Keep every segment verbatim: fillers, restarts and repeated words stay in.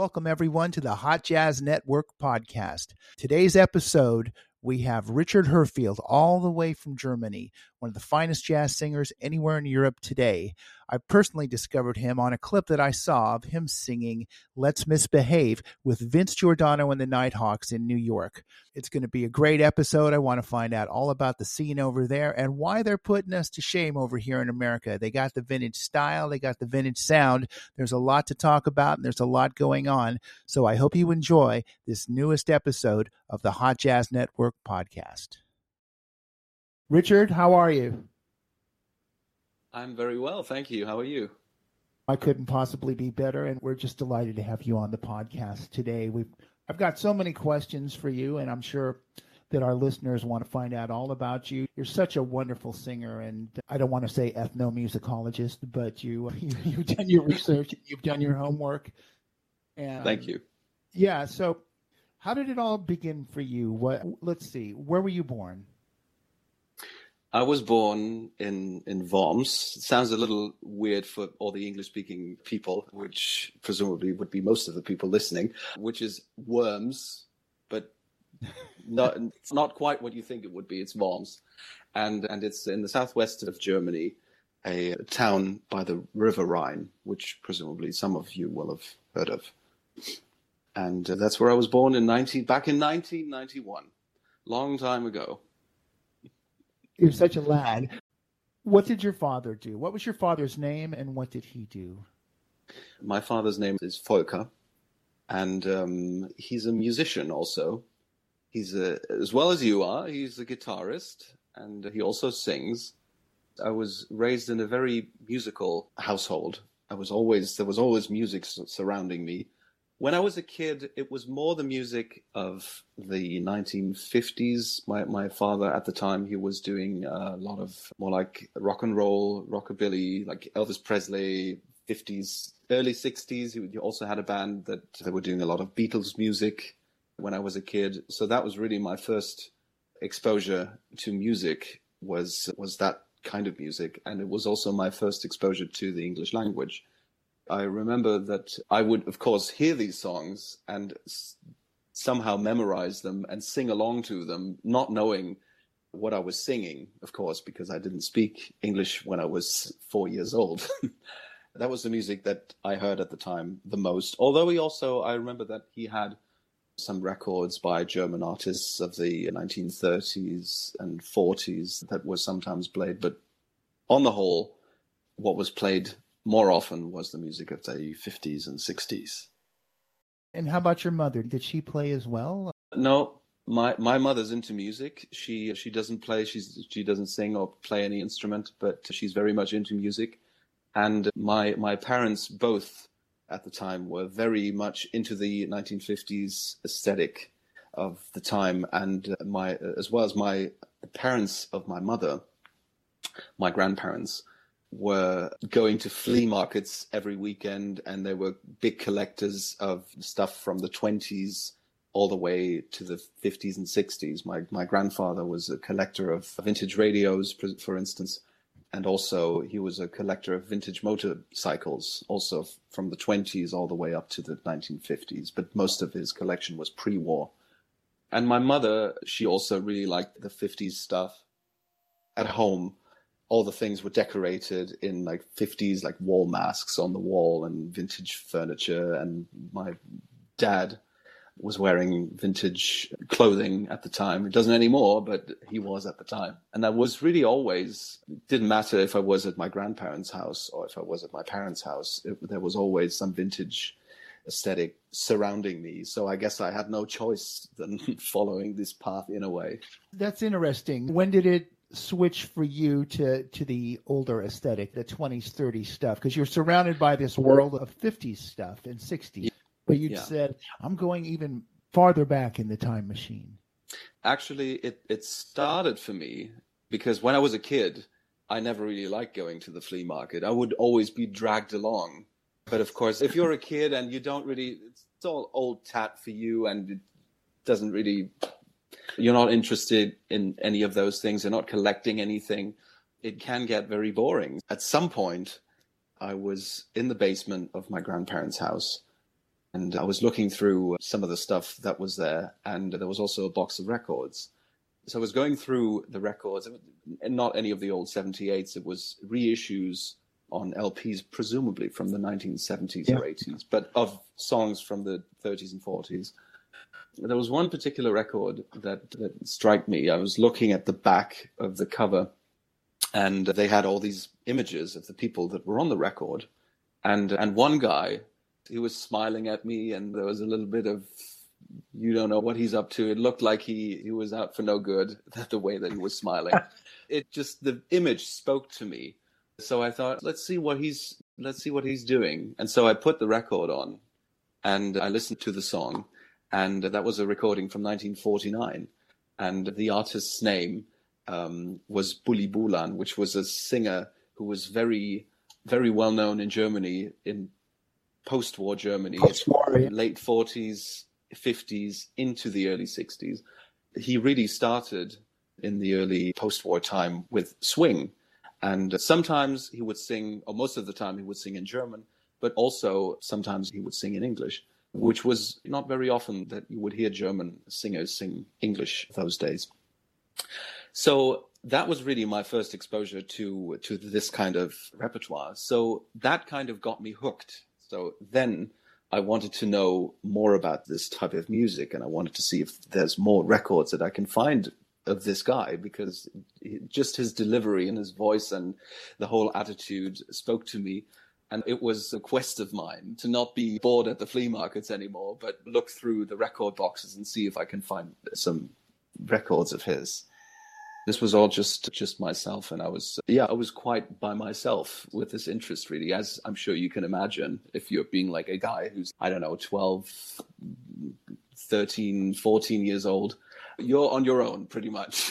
Welcome everyone to the Hot Jazz Network podcast. Today's episode, we have Richard Hörfield all the way from Germany, one of the finest jazz singers anywhere in Europe today. I personally discovered him on a clip that I saw of him singing Let's Misbehave with Vince Giordano and the Nighthawks in New York. It's going to be a great episode. I want to find out all about the scene over there and why they're putting us to shame over here in America. They got the vintage style. They got the vintage sound. There's a lot to talk about and there's a lot going on. So I hope you enjoy this newest episode of the Hot Jazz Network podcast. Richard, how are you? I'm very well, thank you. How are you? I couldn't possibly be better, and we're just delighted to have you on the podcast today. We've I've got so many questions for you, and I'm sure that our listeners want to find out all about you. You're such a wonderful singer, and I don't want to say ethnomusicologist, but you, you you've done your research, you've done your homework. And thank you. Yeah. So, how did it all begin for you? What? Let's see. Where were you born? I was born in, in Worms. It sounds a little weird for all the English-speaking people, which presumably would be most of the people listening, which is Worms, but not, it's not quite what you think it would be. It's Worms. And, and it's in the southwest of Germany, a town by the River Rhine, which presumably some of you will have heard of. And uh, that's where I was born in nineteen back in nineteen ninety-one, long time ago. You're such a lad. What did your father do? What was your father's name, and what did he do? My father's name is Volker, and um, he's a musician also. He's a, as well as you are, he's a guitarist, and he also sings. I was raised in a very musical household. I was always there was always music surrounding me. When I was a kid, it was more the music of the nineteen fifties. My my father at the time, he was doing a lot of more like rock and roll, rockabilly, like Elvis Presley, fifties, early sixties. He also had a band that they were doing a lot of Beatles music when I was a kid. So that was really my first exposure to music was was that kind of music. And it was also my first exposure to the English language. I remember that I would, of course, hear these songs and s- somehow memorize them and sing along to them, not knowing what I was singing, of course, because I didn't speak English when I was four years old. That was the music that I heard at the time the most. Although he also, I remember that he had some records by German artists of the nineteen thirties and forties that were sometimes played. But on the whole, what was played more often was the music of the fifties and sixties. And how about your mother? Did she play as well? No, my my mother's into music. She she doesn't play, she's she doesn't sing or play any instrument, but she's very much into music. And my my parents both at the time were very much into the nineteen fifties aesthetic of the time, and my as well as my the parents of my mother, my grandparents, were going to flea markets every weekend, and they were big collectors of stuff from the twenties all the way to the fifties and sixties. My my grandfather was a collector of vintage radios, for instance, and also he was a collector of vintage motorcycles, also from the twenties all the way up to the nineteen fifties. But most of his collection was pre-war. And my mother, she also really liked the fifties stuff. At home, all the things were decorated in like fifties, like wall masks on the wall and vintage furniture. And my dad was wearing vintage clothing at the time. It doesn't anymore, but he was at the time. And that was really always, it didn't matter if I was at my grandparents' house or if I was at my parents' house, it, there was always some vintage aesthetic surrounding me. So I guess I had no choice than following this path in a way. That's interesting. When did it switch for you to, to the older aesthetic, the twenties, thirties stuff? Because you're surrounded by this world of fifties stuff and sixties. But you yeah. said, I'm going even farther back in the time machine. Actually, it, it started for me because when I was a kid, I never really liked going to the flea market. I would always be dragged along. But of course, if you're a kid and you don't really, it's all old tat for you and it doesn't really, you're not interested in any of those things. You're not collecting anything. It can get very boring. At some point, I was in the basement of my grandparents' house. And I was looking through some of the stuff that was there, and there was also a box of records. So I was going through the records, and not any of the old seventy-eights. It was reissues on L Ps, presumably from the nineteen seventies yeah. or eighties, but of songs from the thirties and forties. There was one particular record that, that struck me. I was looking at the back of the cover, and they had all these images of the people that were on the record. And and one guy, he was smiling at me, and there was a little bit of, you don't know what he's up to. It looked like he, he was out for no good, the way that he was smiling. It just, the image spoke to me. So I thought, let's see what he's, let's see what he's doing. And so I put the record on, and I listened to the song. And that was a recording from nineteen forty-nine. And the artist's name um, was Bully Bulan, which was a singer who was very, very well known in Germany, in post-war Germany, post-war, yeah. late forties, fifties, into the early sixties. He really started in the early post-war time with swing. And sometimes he would sing, or most of the time he would sing in German, but also sometimes he would sing in English, which was not very often that you would hear German singers sing English those days. So that was really my first exposure to to this kind of repertoire. So that kind of got me hooked. So then I wanted to know more about this type of music, and I wanted to see if there's more records that I can find of this guy, because just his delivery and his voice and the whole attitude spoke to me. And it was a quest of mine to not be bored at the flea markets anymore, but look through the record boxes and see if I can find some records of his. This was all just just myself, and I was, yeah, I was quite by myself with this interest, really, as I'm sure you can imagine if you're being like a guy who's, I don't know, twelve, thirteen, fourteen years old. You're on your own, pretty much.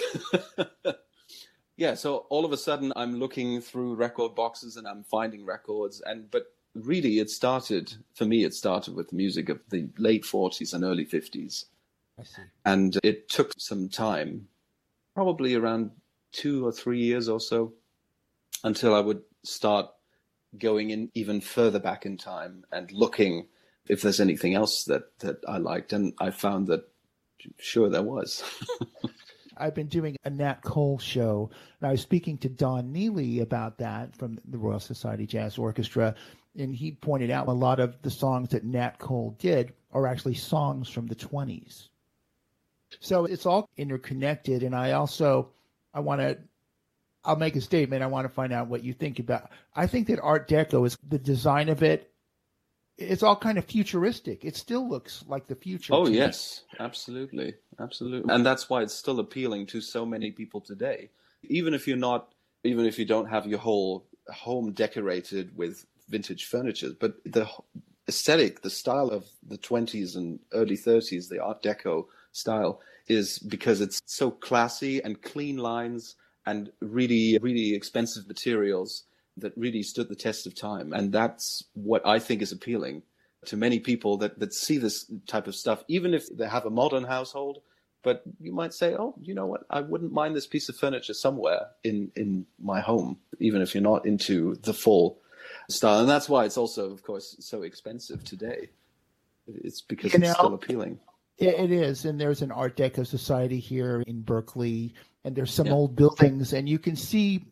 Yeah, so all of a sudden I'm looking through record boxes and I'm finding records. And but really it started, for me, it started with music of the late forties and early fifties. I see. And it took some time, probably around two or three years or so, until I would start going in even further back in time and looking if there's anything else that, that I liked. And I found that, sure, there was. I've been doing a Nat Cole show, and I was speaking to Don Neely about that from the Royal Society Jazz Orchestra, and he pointed out a lot of the songs that Nat Cole did are actually songs from the twenties. So it's all interconnected, and I also, I want to, I'll make a statement. I want to find out what you think about. I think that Art Deco is the design of it. It's all kind of futuristic. It still looks like the future. Oh, yes, absolutely. Absolutely. And that's why it's still appealing to so many people today. Even if you're not, even if you don't have your whole home decorated with vintage furniture, but the aesthetic, the style of the twenties and early thirties, the Art Deco style, is because it's so classy and clean lines and really, really expensive materials that really stood the test of time. And that's what I think is appealing to many people that, that see this type of stuff, even if they have a modern household. But you might say, oh, you know what, I wouldn't mind this piece of furniture somewhere in, in my home, even if you're not into the full style. And that's why it's also, of course, so expensive today. It's because you it's know, still appealing. It is. And there's an Art Deco Society here in Berkeley, and there's some yeah. old buildings, and you can see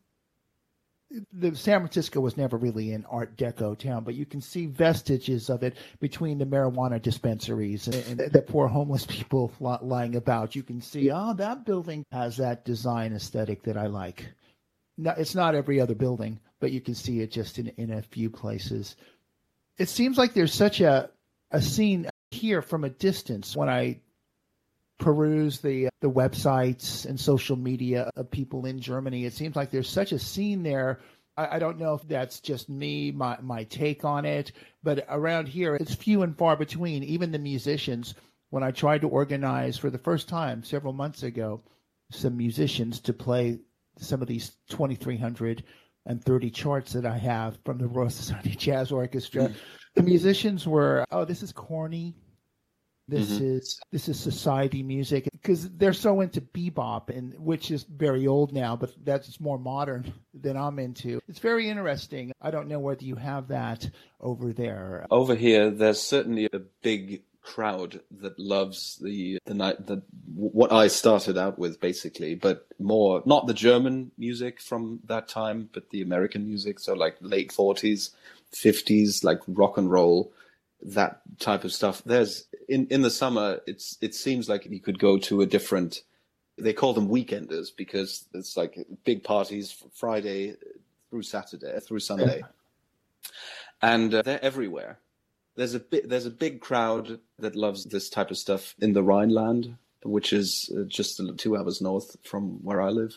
the San Francisco was never really an Art Deco town, but you can see vestiges of it between the marijuana dispensaries and, and the poor homeless people lying about. You can see, oh, that building has that design aesthetic that I like. No, it's not every other building, but you can see it just in, in a few places. It seems like there's such a, a scene here from a distance when I peruse the the websites and social media of people in Germany. It seems like there's such a scene there. I, I don't know if that's just me, my my take on it, but around here it's few and far between. Even the musicians, when I tried to organize for the first time several months ago, some musicians to play some of these twenty-three hundred thirty charts that I have from the Royal Society Jazz Orchestra, mm. the musicians were, oh, this is corny. This Mm-hmm. is this is society music because they're so into bebop, and which is very old now, but that's more modern than I'm into. It's very interesting. I don't know whether you have that over there. Over here, there's certainly a big crowd that loves the the night the what I started out with basically, but more not the German music from that time, but the American music. So like late forties, fifties, like rock and roll, that type of stuff. There's in in the summer, it's it seems like you could go to a different. They call them weekenders because it's like big parties Friday through Saturday through Sunday, and uh, they're everywhere. There's a bit, there's a big crowd that loves this type of stuff in the Rhineland, which is uh, just two hours north from where I live.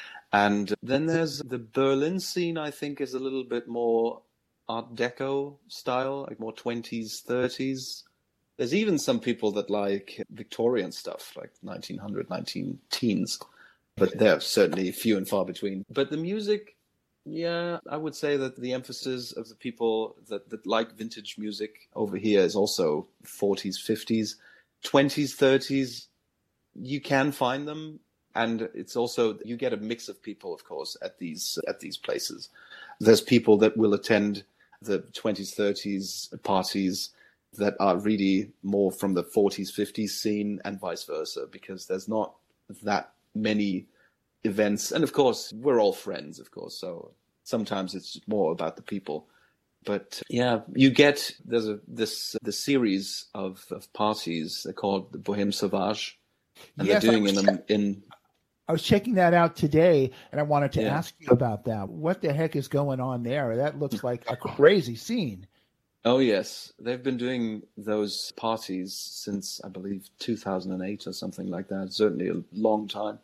And then there's the Berlin scene, I think, is a little bit more Art Deco style, like more twenties, thirties. There's even some people that like Victorian stuff, like nineteen hundred, nineteen teens, but they're certainly few and far between. But the music, yeah, I would say that the emphasis of the people that, that like vintage music over here is also forties, fifties, twenties, thirties. You can find them, and it's also you get a mix of people, of course, at these at these places. There's people that will attend the twenties, thirties parties that are really more from the forties, fifties scene, and vice versa, because there's not that many events. And of course, we're all friends, of course, so sometimes it's more about the people. But yeah, you get, there's a this the series of, of parties, they're called the Bohème Sauvage, and Yes, they're doing I was, in, in I was checking that out today, and I wanted to Yeah. ask you about that. What the heck is going on there? That looks like a crazy scene. Oh yes, they've been doing those parties since, I believe, two thousand eight or something like that, certainly a long time.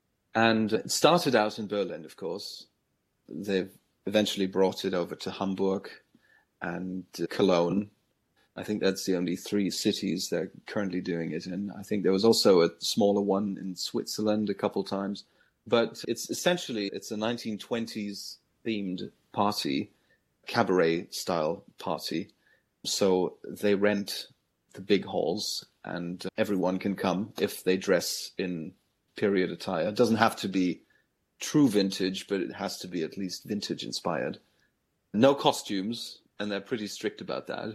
And it started out in Berlin, of course. They've eventually brought it over to Hamburg and Cologne. I think that's the only three cities they're currently doing it in. I think there was also a smaller one in Switzerland a couple times. But it's essentially, it's a nineteen twenties themed party, cabaret style party. So they rent the big halls and everyone can come if they dress in period attire. It doesn't have to be true vintage, but it has to be at least vintage inspired. No costumes, and they're pretty strict about that.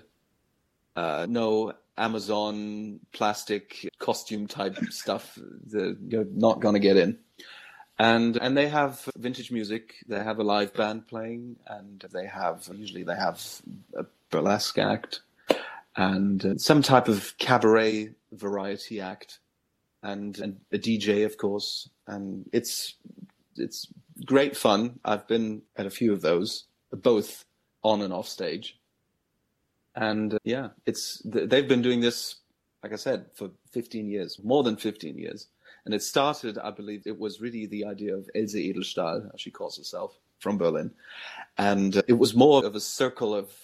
Uh, no Amazon plastic costume type stuff. The, you're not going to get in. And and they have vintage music. They have a live band playing, and they have usually they have a burlesque act and uh, some type of cabaret variety act, and, and a D J, of course. And it's it's great fun. I've been at a few of those, both on and off stage. And uh, yeah, it's they've been doing this, like I said, for fifteen years, more than fifteen years. And it started, I believe, it was really the idea of Else Edelstahl, as she calls herself, from Berlin. And uh, it was more of a circle of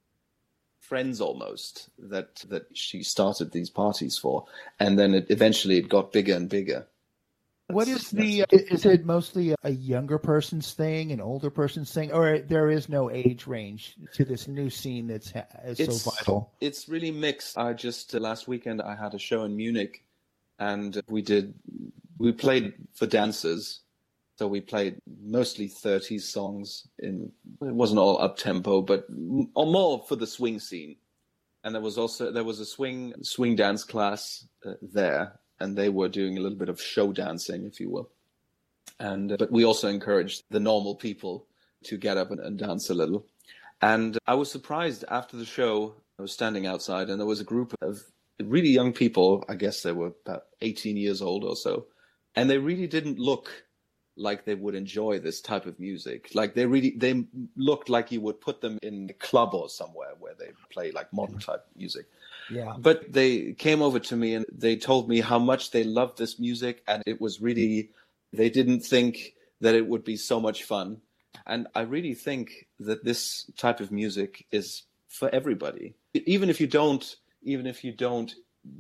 friends almost that that she started these parties for. And then it, eventually it got bigger and bigger. What is the, is it mostly a younger person's thing, an older person's thing, or there is no age range to this new scene that's is it's, so vital? It's really mixed. I just, uh, last weekend I had a show in Munich, and we did, we played for dancers. So we played mostly thirties songs in, it wasn't all up tempo, but m- or more for the swing scene. And there was also, there was a swing, swing dance class uh, there. And they were doing a little bit of show dancing, if you will. And uh, but we also encouraged the normal people to get up and, and dance a little. And I was surprised after the show. I was standing outside, and there was a group of really young people. I guess they were about eighteen years old or so, and they really didn't look like they would enjoy this type of music. Like they really, they looked like you would put them in a club or somewhere where they play like modern type music. Yeah. But they came over to me and they told me how much they loved this music, and it was really, they didn't think that it would be so much fun. And I really think that this type of music is for everybody. Even if you don't, even if you don't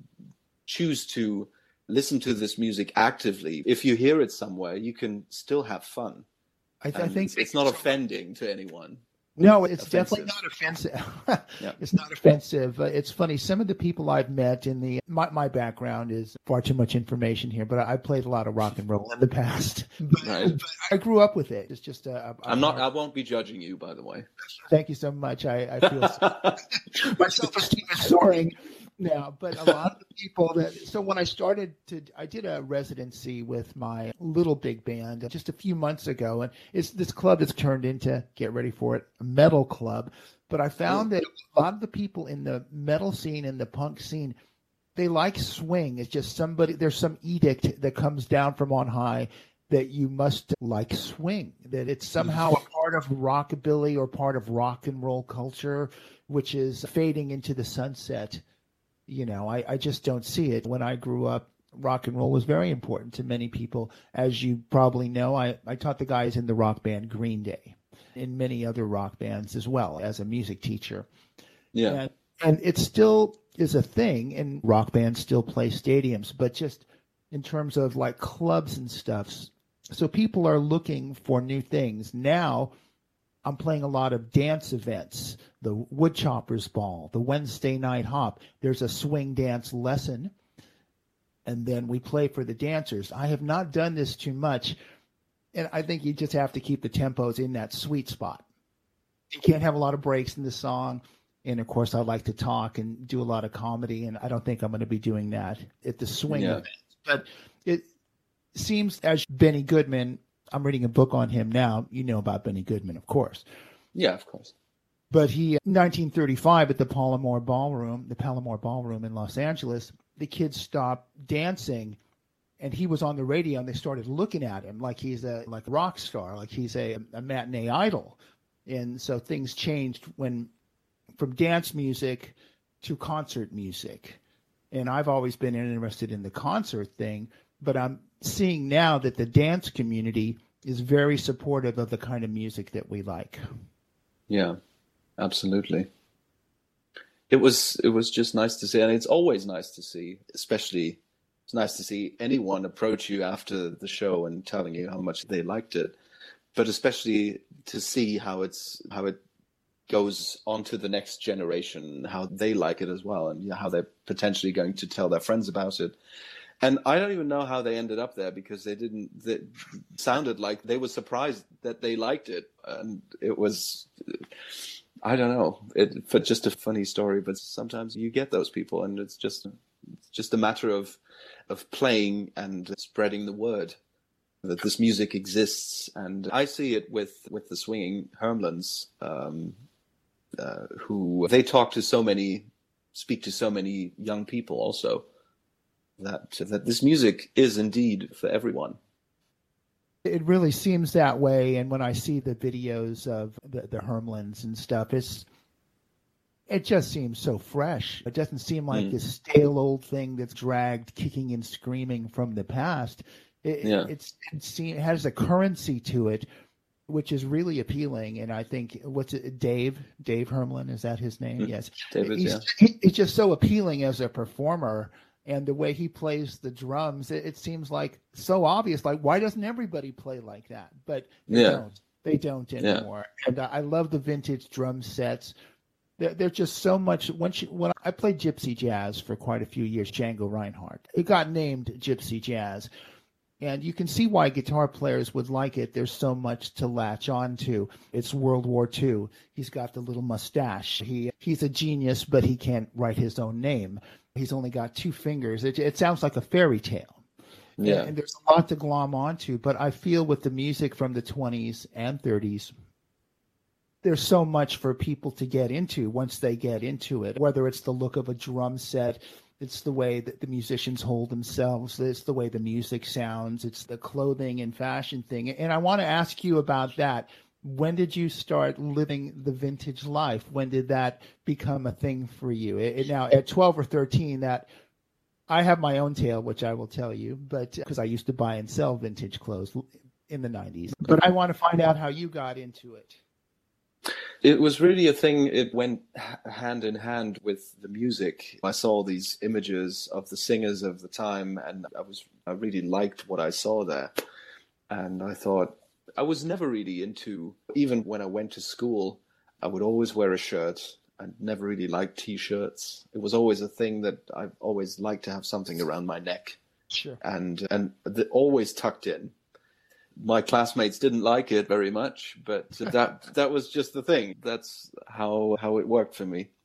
choose to listen to this music actively, if you hear it somewhere, you can still have fun. I, th- I think it's, it's not offending to anyone. No, it's offensive. definitely not offensive. Yeah. It's not offensive. Uh, it's funny. Some of the people I've met in the my, my background is far too much information here, but I, I played a lot of rock and roll in the past. But, Right. but I grew up with it. It's just a, a I'm not. part- I won't be judging you, by the way. Thank you so much. I, I feel so, my self-esteem is soaring now. But a lot of the people that so when I started to, I did a residency with my little big band just a few months ago, and it's this club that's turned into, get ready for it, a metal club. But I found that a lot of the people in the metal scene and the punk scene, they like swing. It's just somebody, there's some edict that comes down from on high that you must like swing, that it's somehow a part of rockabilly or part of rock and roll culture, which is fading into the sunset. You know, I, I just don't see it. When I grew up, rock and roll was very important to many people. As you probably know, I, I taught the guys in the rock band Green Day, in many other rock bands as well as a music teacher. Yeah. And, and it still is a thing, and rock bands still play stadiums, but just in terms of like clubs and stuff. So people are looking for new things. Now I'm playing a lot of dance events, the Woodchoppers Ball, the Wednesday Night Hop. There's a swing dance lesson, and then we play for the dancers. I have not done this too much, and I think you just have to keep the tempos in that sweet spot. You can't have a lot of breaks in the song. And, of course, I like to talk and do a lot of comedy, and I don't think I'm going to be doing that at the swing Yeah. event. But it seems as Benny Goodman, I'm reading a book on him now. You know about Benny Goodman, of course. Yeah, of course. But he, nineteen thirty-five, at the Palomar Ballroom, the Palomar Ballroom in Los Angeles, the kids stopped dancing, and he was on the radio, and they started looking at him like he's a like a rock star, like he's a, a matinee idol. And so things changed when from dance music to concert music. And I've always been interested in the concert thing, but I'm seeing now that the dance community is very supportive of the kind of music that we like. Yeah, absolutely. It was it was just nice to see, and it's always nice to see, especially it's nice to see anyone approach you after the show and telling you how much they liked it, but especially to see how it's how it goes on to the next generation, how they like it as well, and how they're potentially going to tell their friends about it. And I don't even know how they ended up there, because they didn't, they sounded like they were surprised that they liked it. And it was, I don't know, it for just a funny story, but sometimes you get those people, and it's just, it's just a matter of, of playing and spreading the word that this music exists. And I see it with, with the Swinging Hermlands, um, uh, who they talk to so many, speak to so many young people also, that that this music is indeed for everyone. It really seems that way. And when I see the videos of the, the Hermlands and stuff, it's it just seems so fresh. It doesn't seem like mm. this stale old thing that's dragged kicking and screaming from the past. It, yeah. it's, it, seems, it has a currency to it, which is really appealing. And I think, what's it, Dave, Dave Hermland, is that his name? Mm. Yes. David, he's, yeah. He, he's just so appealing as a performer. And the way he plays the drums, it, it seems like so obvious. Like, why doesn't everybody play like that? But they yeah. don't. They don't anymore. Yeah. And uh, I love the vintage drum sets. They're, they're just so much. Once you, when I played gypsy jazz for quite a few years, Django Reinhardt, it got named gypsy jazz. And you can see why guitar players would like it. There's so much to latch on to. It's World War Two. He's got the little mustache. He He's a genius, but he can't write his own name. He's only got two fingers. It, it sounds like a fairy tale. Yeah. And, and there's a lot to glom onto. But I feel with the music from the twenties and thirties, there's so much for people to get into once they get into it, whether it's the look of a drum set, it's the way that the musicians hold themselves, it's the way the music sounds, it's the clothing and fashion thing. And I want to ask you about that. When did you start living the vintage life? When did that become a thing for you? It, it, now, at twelve or thirteen, that I have my own tale, which I will tell you, but because I used to buy and sell vintage clothes in the nineties. But I want to find out how you got into it. It was really a thing. It went hand in hand with the music. I saw these images of the singers of the time, and I was I really liked what I saw there. And I thought, I was never really into, even when I went to school, I would always wear a shirt. I never really liked T-shirts. It was always a thing that I've always liked to have something around my neck. Sure. And and the, always tucked in. My classmates didn't like it very much, but that that was just the thing. That's how how it worked for me.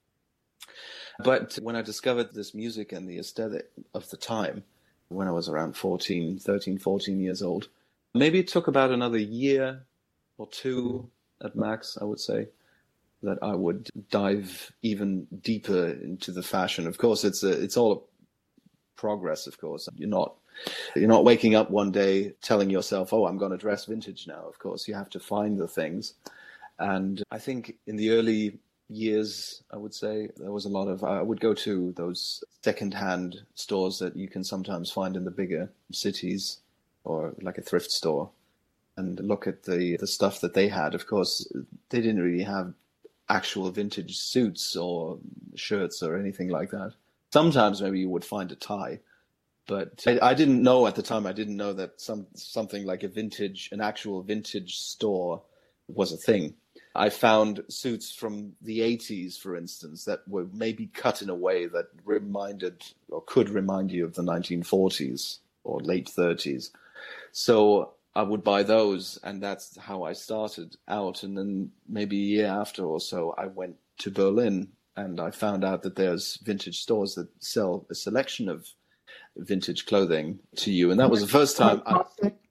But when I discovered this music and the aesthetic of the time, when I was around fourteen, thirteen, fourteen years old, maybe it took about another year or two at max, I would say, that I would dive even deeper into the fashion. Of course, it's a, it's all a progress, of course. You're not You're not waking up one day telling yourself, oh, I'm going to dress vintage now. Of course, you have to find the things. And I think in the early years, I would say, there was a lot of, I would go to those secondhand stores that you can sometimes find in the bigger cities, or like a thrift store, and look at the, the stuff that they had. Of course, they didn't really have actual vintage suits or shirts or anything like that. Sometimes maybe you would find a tie. But I, I didn't know at the time, I didn't know that some something like a vintage, an actual vintage store was a thing. I found suits from the eighties, for instance, that were maybe cut in a way that reminded or could remind you of the nineteen forties or late thirties. So I would buy those, and that's how I started out. And then maybe a year after or so, I went to Berlin, and I found out that there's vintage stores that sell a selection of vintage clothing to you, and that was the first time. I,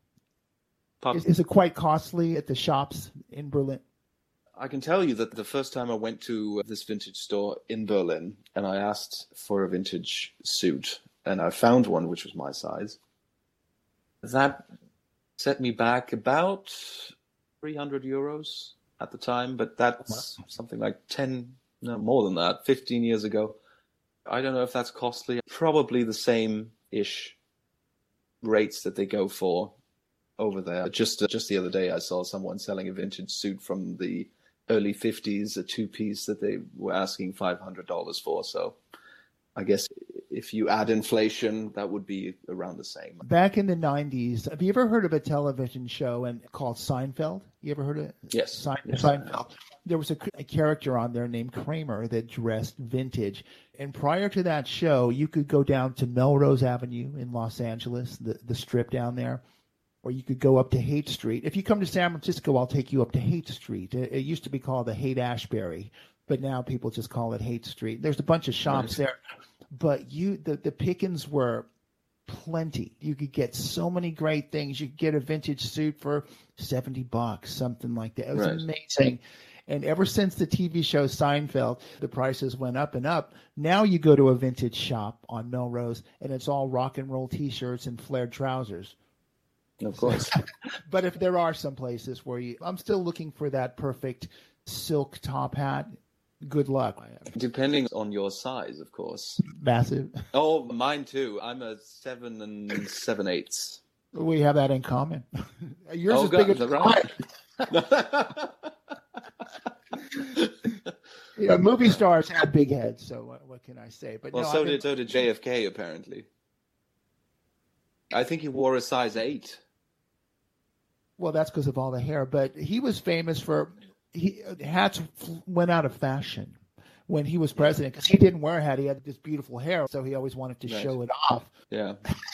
is, is it quite costly at the shops in Berlin? I can tell you that the first time I went to this vintage store in Berlin, and I asked for a vintage suit, and I found one which was my size, that set me back about three hundred euros at the time, but that's something like ten, no, more than that, fifteen years ago. I don't know if that's costly. Probably the same-ish rates that they go for over there. Just just the other day, I saw someone selling a vintage suit from the early fifties, a two-piece that they were asking five hundred dollars for. So I guess if you add inflation, that would be around the same. Back in the nineties, have you ever heard of a television show and called Seinfeld? You ever heard of it? Yes. Sein- yes. Seinfeld. There was a, a character on there named Kramer that dressed vintage. And prior to that show, you could go down to Melrose Avenue in Los Angeles, the, the strip down there, or you could go up to Haight Street. If you come to San Francisco, I'll take you up to Haight Street. It, it used to be called the Haight-Ashbury, but now people just call it Haight Street. There's a bunch of shops right there. But you, the, the pickings were plenty. You could get so many great things. You could get a vintage suit for seventy bucks, something like that. It was right. amazing. And ever since the T V show Seinfeld, the prices went up and up. Now you go to a vintage shop on Melrose, and it's all rock and roll T-shirts and flared trousers. Of course. But if there are some places where you, I'm still looking for that perfect silk top hat. Good luck. Depending on your size, of course. Massive. Oh, mine too. I'm a seven and seven eighths. We have that in common. Yours oh, is God, big as right. You know, movie stars have big heads, so what, what can I say? But well, no, so been... did so did J F K apparently. I think he wore a size eight. Well, that's because of all the hair, but he was famous for he hats went out of fashion when he was president because he didn't wear a hat. He had this beautiful hair, so he always wanted to right. show it off. Yeah.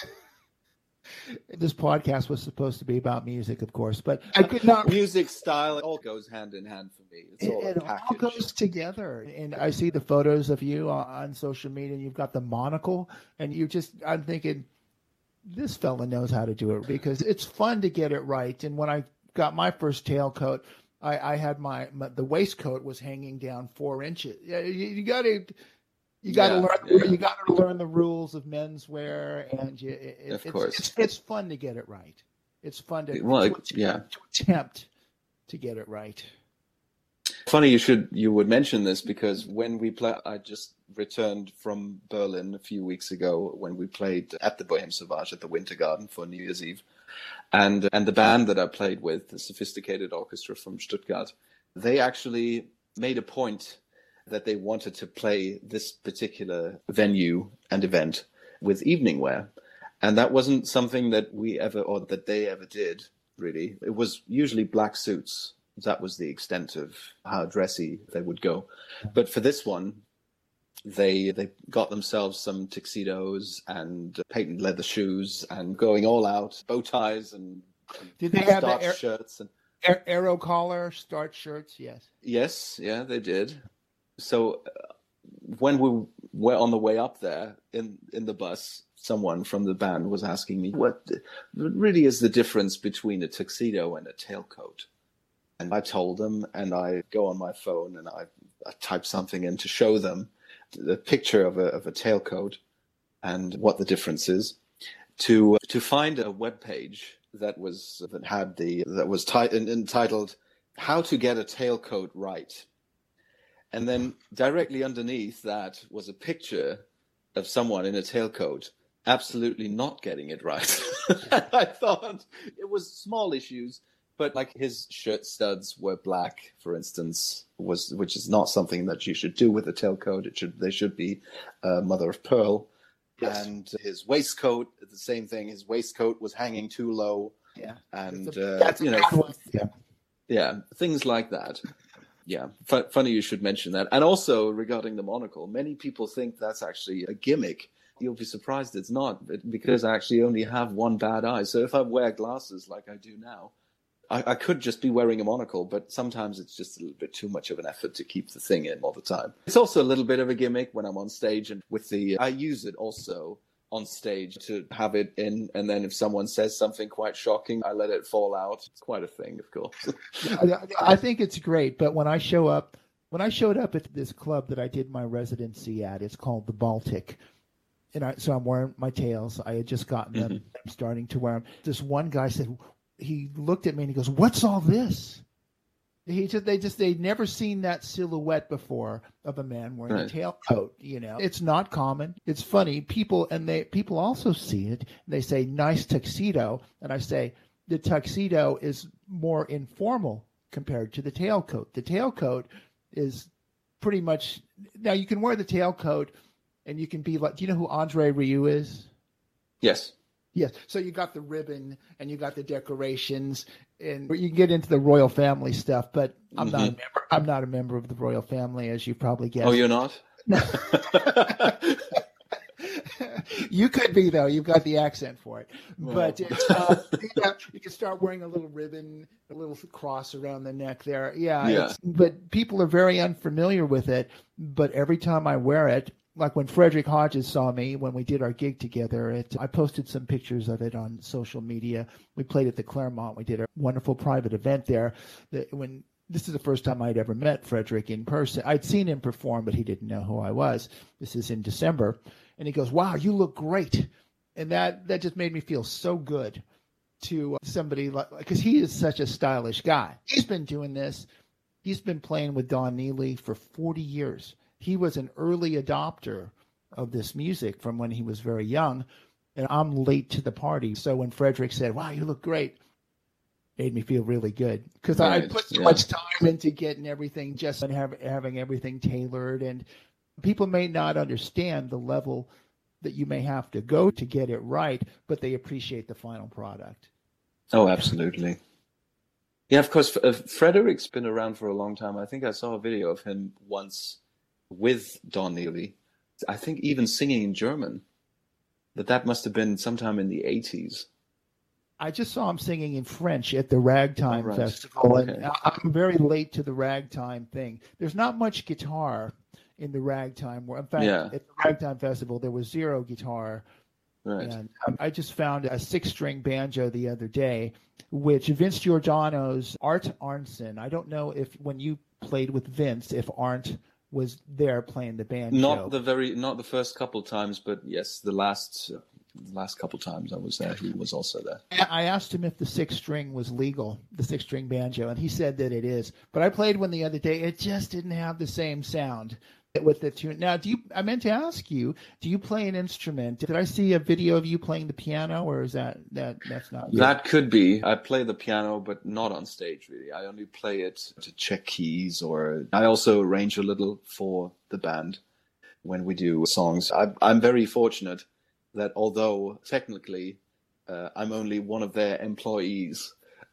This podcast was supposed to be about music, of course, but I could not. Music style, it all goes hand in hand for me. It's all it, it all goes together. And I see the photos of you on social media, and you've got the monocle, and you just, I'm thinking, this fella knows how to do it because it's fun to get it right. And when I got my first tailcoat, I, I had my, my the waistcoat was hanging down four inches. Yeah, you, you got to. You got to yeah, learn. Yeah. You got to learn the rules of menswear, and you, it, of it's, course, it's, it's fun to get it right. It's fun to, well, to, attempt, yeah. to attempt to get it right. Funny you should you would mention this because when we play, I just returned from Berlin a few weeks ago when we played at the Bohème Sauvage at the Winter Garden for New Year's Eve, and and the band that I played with, the Sophisticated Orchestra from Stuttgart, they actually made a point that they wanted to play this particular venue and event with evening wear. And that wasn't something that we ever, or that they ever did, really. It was usually black suits that was the extent of how dressy they would go. But for this one, they they got themselves some tuxedos and patent leather shoes and going all out, bow ties and, and did they have the air, shirts and air, arrow collar starch shirts? Yes. Yes, yeah, they did. So uh, when we were on the way up there in in the bus, someone from the band was asking me, what really is the difference between a tuxedo and a tailcoat? And I told them, and I go on my phone and I, I type something in to show them the picture of a of a tailcoat and what the difference is. To to find a web page that was that had the that was ti- entitled "How to Get a Tailcoat Right," and then directly underneath that was a picture of someone in a tailcoat absolutely not getting it right. I thought it was small issues. But like his shirt studs were black, for instance, was which is not something that you should do with a tailcoat. It should they should be uh, mother of pearl. Yes. And his waistcoat, the same thing. His waistcoat was hanging too low. Yeah, and that's a, uh, that's you know, yeah, yeah, things like that. Yeah, F- funny you should mention that. And also regarding the monocle, many people think that's actually a gimmick. You'll be surprised it's not, because I actually only have one bad eye. So if I wear glasses like I do now, I, I could just be wearing a monocle, but sometimes it's just a little bit too much of an effort to keep the thing in all the time. It's also a little bit of a gimmick when I'm on stage, and with the I use it also on stage to have it in, and then if someone says something quite shocking, I let it fall out. It's quite a thing, of course. I think it's great, but when I show up, when I showed up at this club that I did my residency at, it's called the Baltic. And I, so I'm wearing my tails. I had just gotten them. Mm-hmm. I'm starting to wear them. This one guy said, he looked at me and he goes, "What's all this?" He just, they just, they'd never seen that silhouette before of a man wearing right. a tailcoat. You know, it's not common. It's funny. People, and they, people also see it. And they say, "Nice tuxedo." And I say, the tuxedo is more informal compared to the tailcoat. The tailcoat is pretty much, now you can wear the tailcoat and you can be like, do you know who Andre Rieu is? Yes. Yes. So you got the ribbon and you got the decorations, and you can get into the royal family stuff, but I'm mm-hmm. not a member. I'm not a member of the royal family, as you probably guessed. Oh, you're not? You could be, though. You've got the accent for it. Well. But it's, uh, yeah, you can start wearing a little ribbon, a little cross around the neck there. Yeah. yeah. It's, but people are very unfamiliar with it. But every time I wear it, like when Frederick Hodges saw me when we did our gig together, it, I posted some pictures of it on social media. We played at the Claremont. We did a wonderful private event there. That when this is the first time I'd ever met Frederick in person. I'd seen him perform, but he didn't know who I was. This is in December. And he goes, "Wow, you look great." And that, that just made me feel so good to somebody like, because he is such a stylish guy. He's been doing this. He's been playing with Don Neely for forty years. He was an early adopter of this music from when he was very young, and I'm late to the party. So when Frederick said, "Wow, you look great," it made me feel really good, because right. I put so yeah. much time into getting everything, just and have, having everything tailored. And people may not understand the level that you may have to go to get it right, but they appreciate the final product. Oh, absolutely. Yeah, of course. Uh, Frederick's been around for a long time. I think I saw a video of him once with Don Neely, I think even singing in German, but that must have been sometime in the eighties. I just saw him singing in French at the Ragtime oh, right. Festival, okay. and I'm very late to the Ragtime thing. There's not much guitar in the Ragtime. In fact, yeah. at the Ragtime Festival, there was zero guitar. Right. And I just found a six-string banjo the other day, which Vince Giordano's Art Arnson, I don't know if when you played with Vince, if Arndt was there playing the banjo. Not the very, not the first couple times, but yes, the last uh, last couple times I was there, he was also there. I asked him if the six string was legal, the six string banjo, and he said that it is. But I played one the other day; it just didn't have the same sound with the tune. Now, do you? I meant to ask you: do you play an instrument? Did I see a video of you playing the piano, or is that that that's not? You? That could be. I play the piano, but not on stage. Really, I only play it to check keys, or I also arrange a little for the band when we do songs. I, I'm very fortunate that although technically uh, I'm only one of their employees,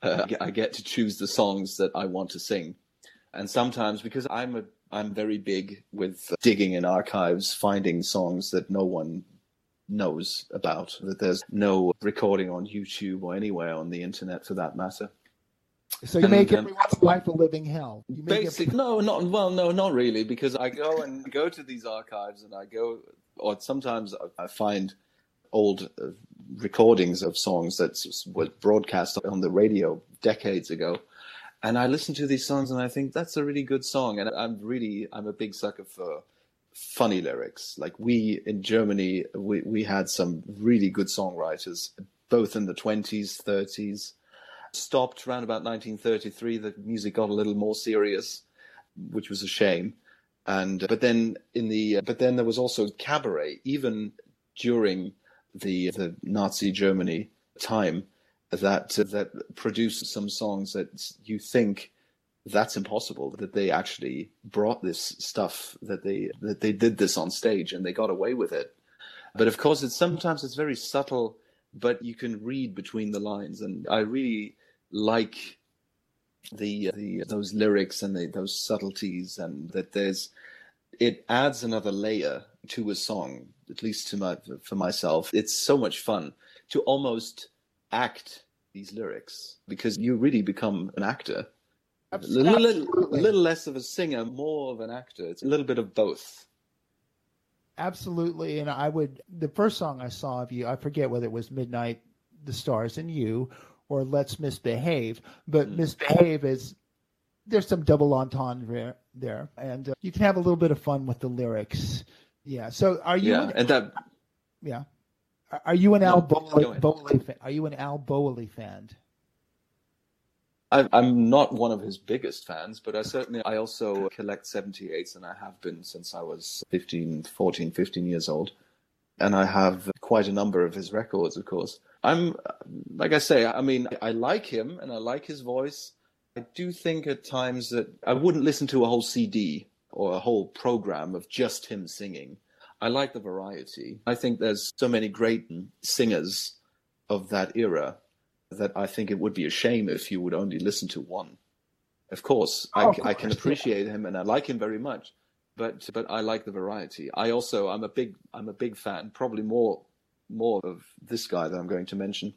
uh, I get to choose the songs that I want to sing. And sometimes, because I'm a I'm very big with digging in archives, finding songs that no one knows about, that there's no recording on YouTube or anywhere on the internet for that matter. So you and, make um, everyone's life a living hell. You make Basically, every- no, not well, no, not really, because I go and go to these archives, and I go, or sometimes I find old uh, recordings of songs that was broadcast on the radio decades ago, and I listen to these songs, and I think that's a really good song, and I'm really, I'm a big sucker for funny lyrics. Like we in Germany, we we had some really good songwriters, both in the twenties, thirties. Stopped around about nineteen thirty-three. The music got a little more serious, which was a shame. And but then in the but then there was also cabaret, even during the the Nazi Germany time, that uh, that produced some songs that you think that's impossible, that they actually brought this stuff, that they that they did this on stage and they got away with it. But of course, it's sometimes it's very subtle, but you can read between the lines, and I really like the the those lyrics and the, those subtleties, and that there's it adds another layer to a song, at least to my for myself. It's so much fun to almost act these lyrics, because you really become an actor. A little, little, little less of a singer, more of an actor. It's a little bit of both. Absolutely. And I would, the first song I saw of you, I forget whether it was Midnight, The Stars and You, or Let's Misbehave, but mm. Misbehave is, there's some double entendre there, and uh, you can have a little bit of fun with the lyrics. Yeah. So are you? Yeah, an, and that. Yeah. Are you an no, Al Bowley fan? Are you an Al Bowley fan? I'm not one of his biggest fans, but I certainly, I also collect seventy-eights, and I have been since I was fifteen, fourteen, fifteen years old. And I have quite a number of his records, of course. I'm, like I say, I mean, I like him and I like his voice. I do think at times that I wouldn't listen to a whole C D or a whole program of just him singing. I like the variety. I think there's so many great singers of that era that I think it would be a shame if you would only listen to one. Of course, oh, I, of course I can appreciate yeah. him, and I like him very much, but but I like the variety. I also I'm a big I'm a big fan, probably more more of this guy that I'm going to mention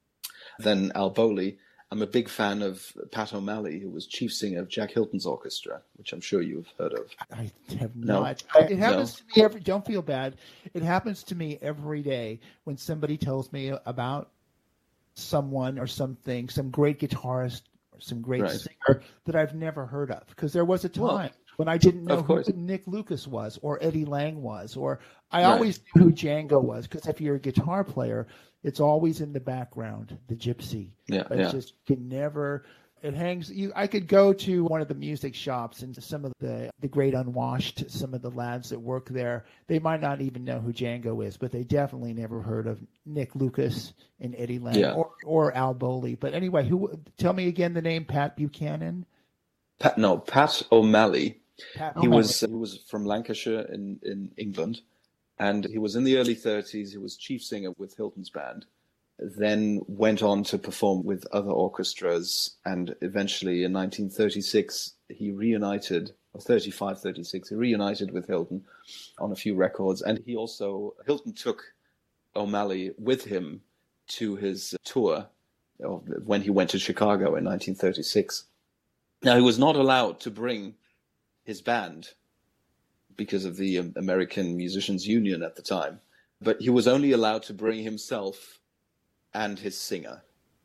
than Al Bowley. I'm a big fan of Pat O'Malley, who was chief singer of Jack Hilton's orchestra, which I'm sure you've heard of. I have no? not. I, it happens no? to me every. Don't feel bad. It happens to me every day when somebody tells me about someone or something, some great guitarist or some great right. singer that I've never heard of. Because there was a time well, when I didn't know who Nick Lucas was, or Eddie Lang was, or I right. always knew who Django was. Because if you're a guitar player, it's always in the background, the gypsy. Yeah, but yeah. It just can never. It hangs. You, I could go to one of the music shops, and some of the the great unwashed, some of the lads that work there, they might not even know who Django is, but they definitely never heard of Nick Lucas and Eddie Lang yeah. or or Al Bowley. But anyway, who? Tell me again the name. Pat Buchanan. Pat, no, Pat O'Malley. Pat he O'Malley. was he was from Lancashire in, in England, and he was in the early thirties. He was chief singer with Hilton's band. Then went on to perform with other orchestras, and eventually in nineteen thirty-six he reunited, or thirty-five, thirty-six, he reunited with Hilton on a few records. And he also, Hilton took O'Malley with him to his tour when he went to Chicago in nineteen thirty-six. Now, he was not allowed to bring his band because of the American Musicians Union at the time, but he was only allowed to bring himself and his singer,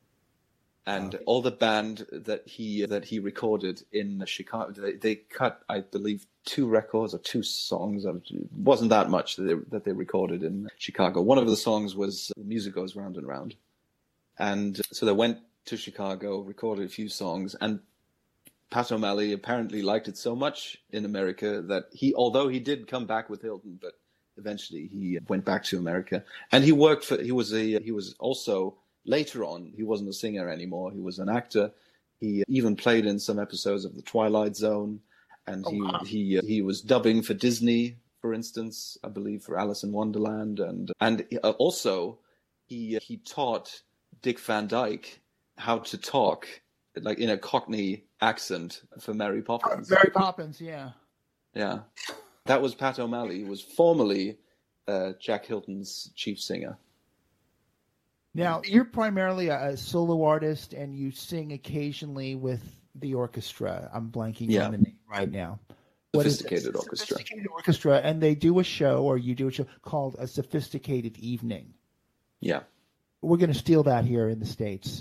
and wow. all the band that he that he recorded in Chicago. They, they cut, I believe, two records or two songs. It wasn't that much that they, that they recorded in Chicago. One of the songs was "The Music Goes Round and Round," and so they went to Chicago, recorded a few songs, and Pat O'Malley apparently liked it so much in America that he, although he did come back with Hilton, but eventually he went back to America, and he worked for, he was a, he was also, later on, he wasn't a singer anymore. He was an actor. He even played in some episodes of The Twilight Zone, and oh, he, wow. he, he was dubbing for Disney, for instance, I believe for Alice in Wonderland. And, and also he, he taught Dick Van Dyke how to talk, like in a Cockney accent for Mary Poppins. Mary Poppins, yeah. Yeah. That was Pat O'Malley, who was formerly uh, Jack Hilton's chief singer. Now, you're primarily a, a solo artist, and you sing occasionally with the orchestra. I'm blanking Yeah. on the name right now. Sophisticated Orchestra. Sophisticated Orchestra, and they do a show, or you do a show called A Sophisticated Evening. Yeah. We're going to steal that here in the States.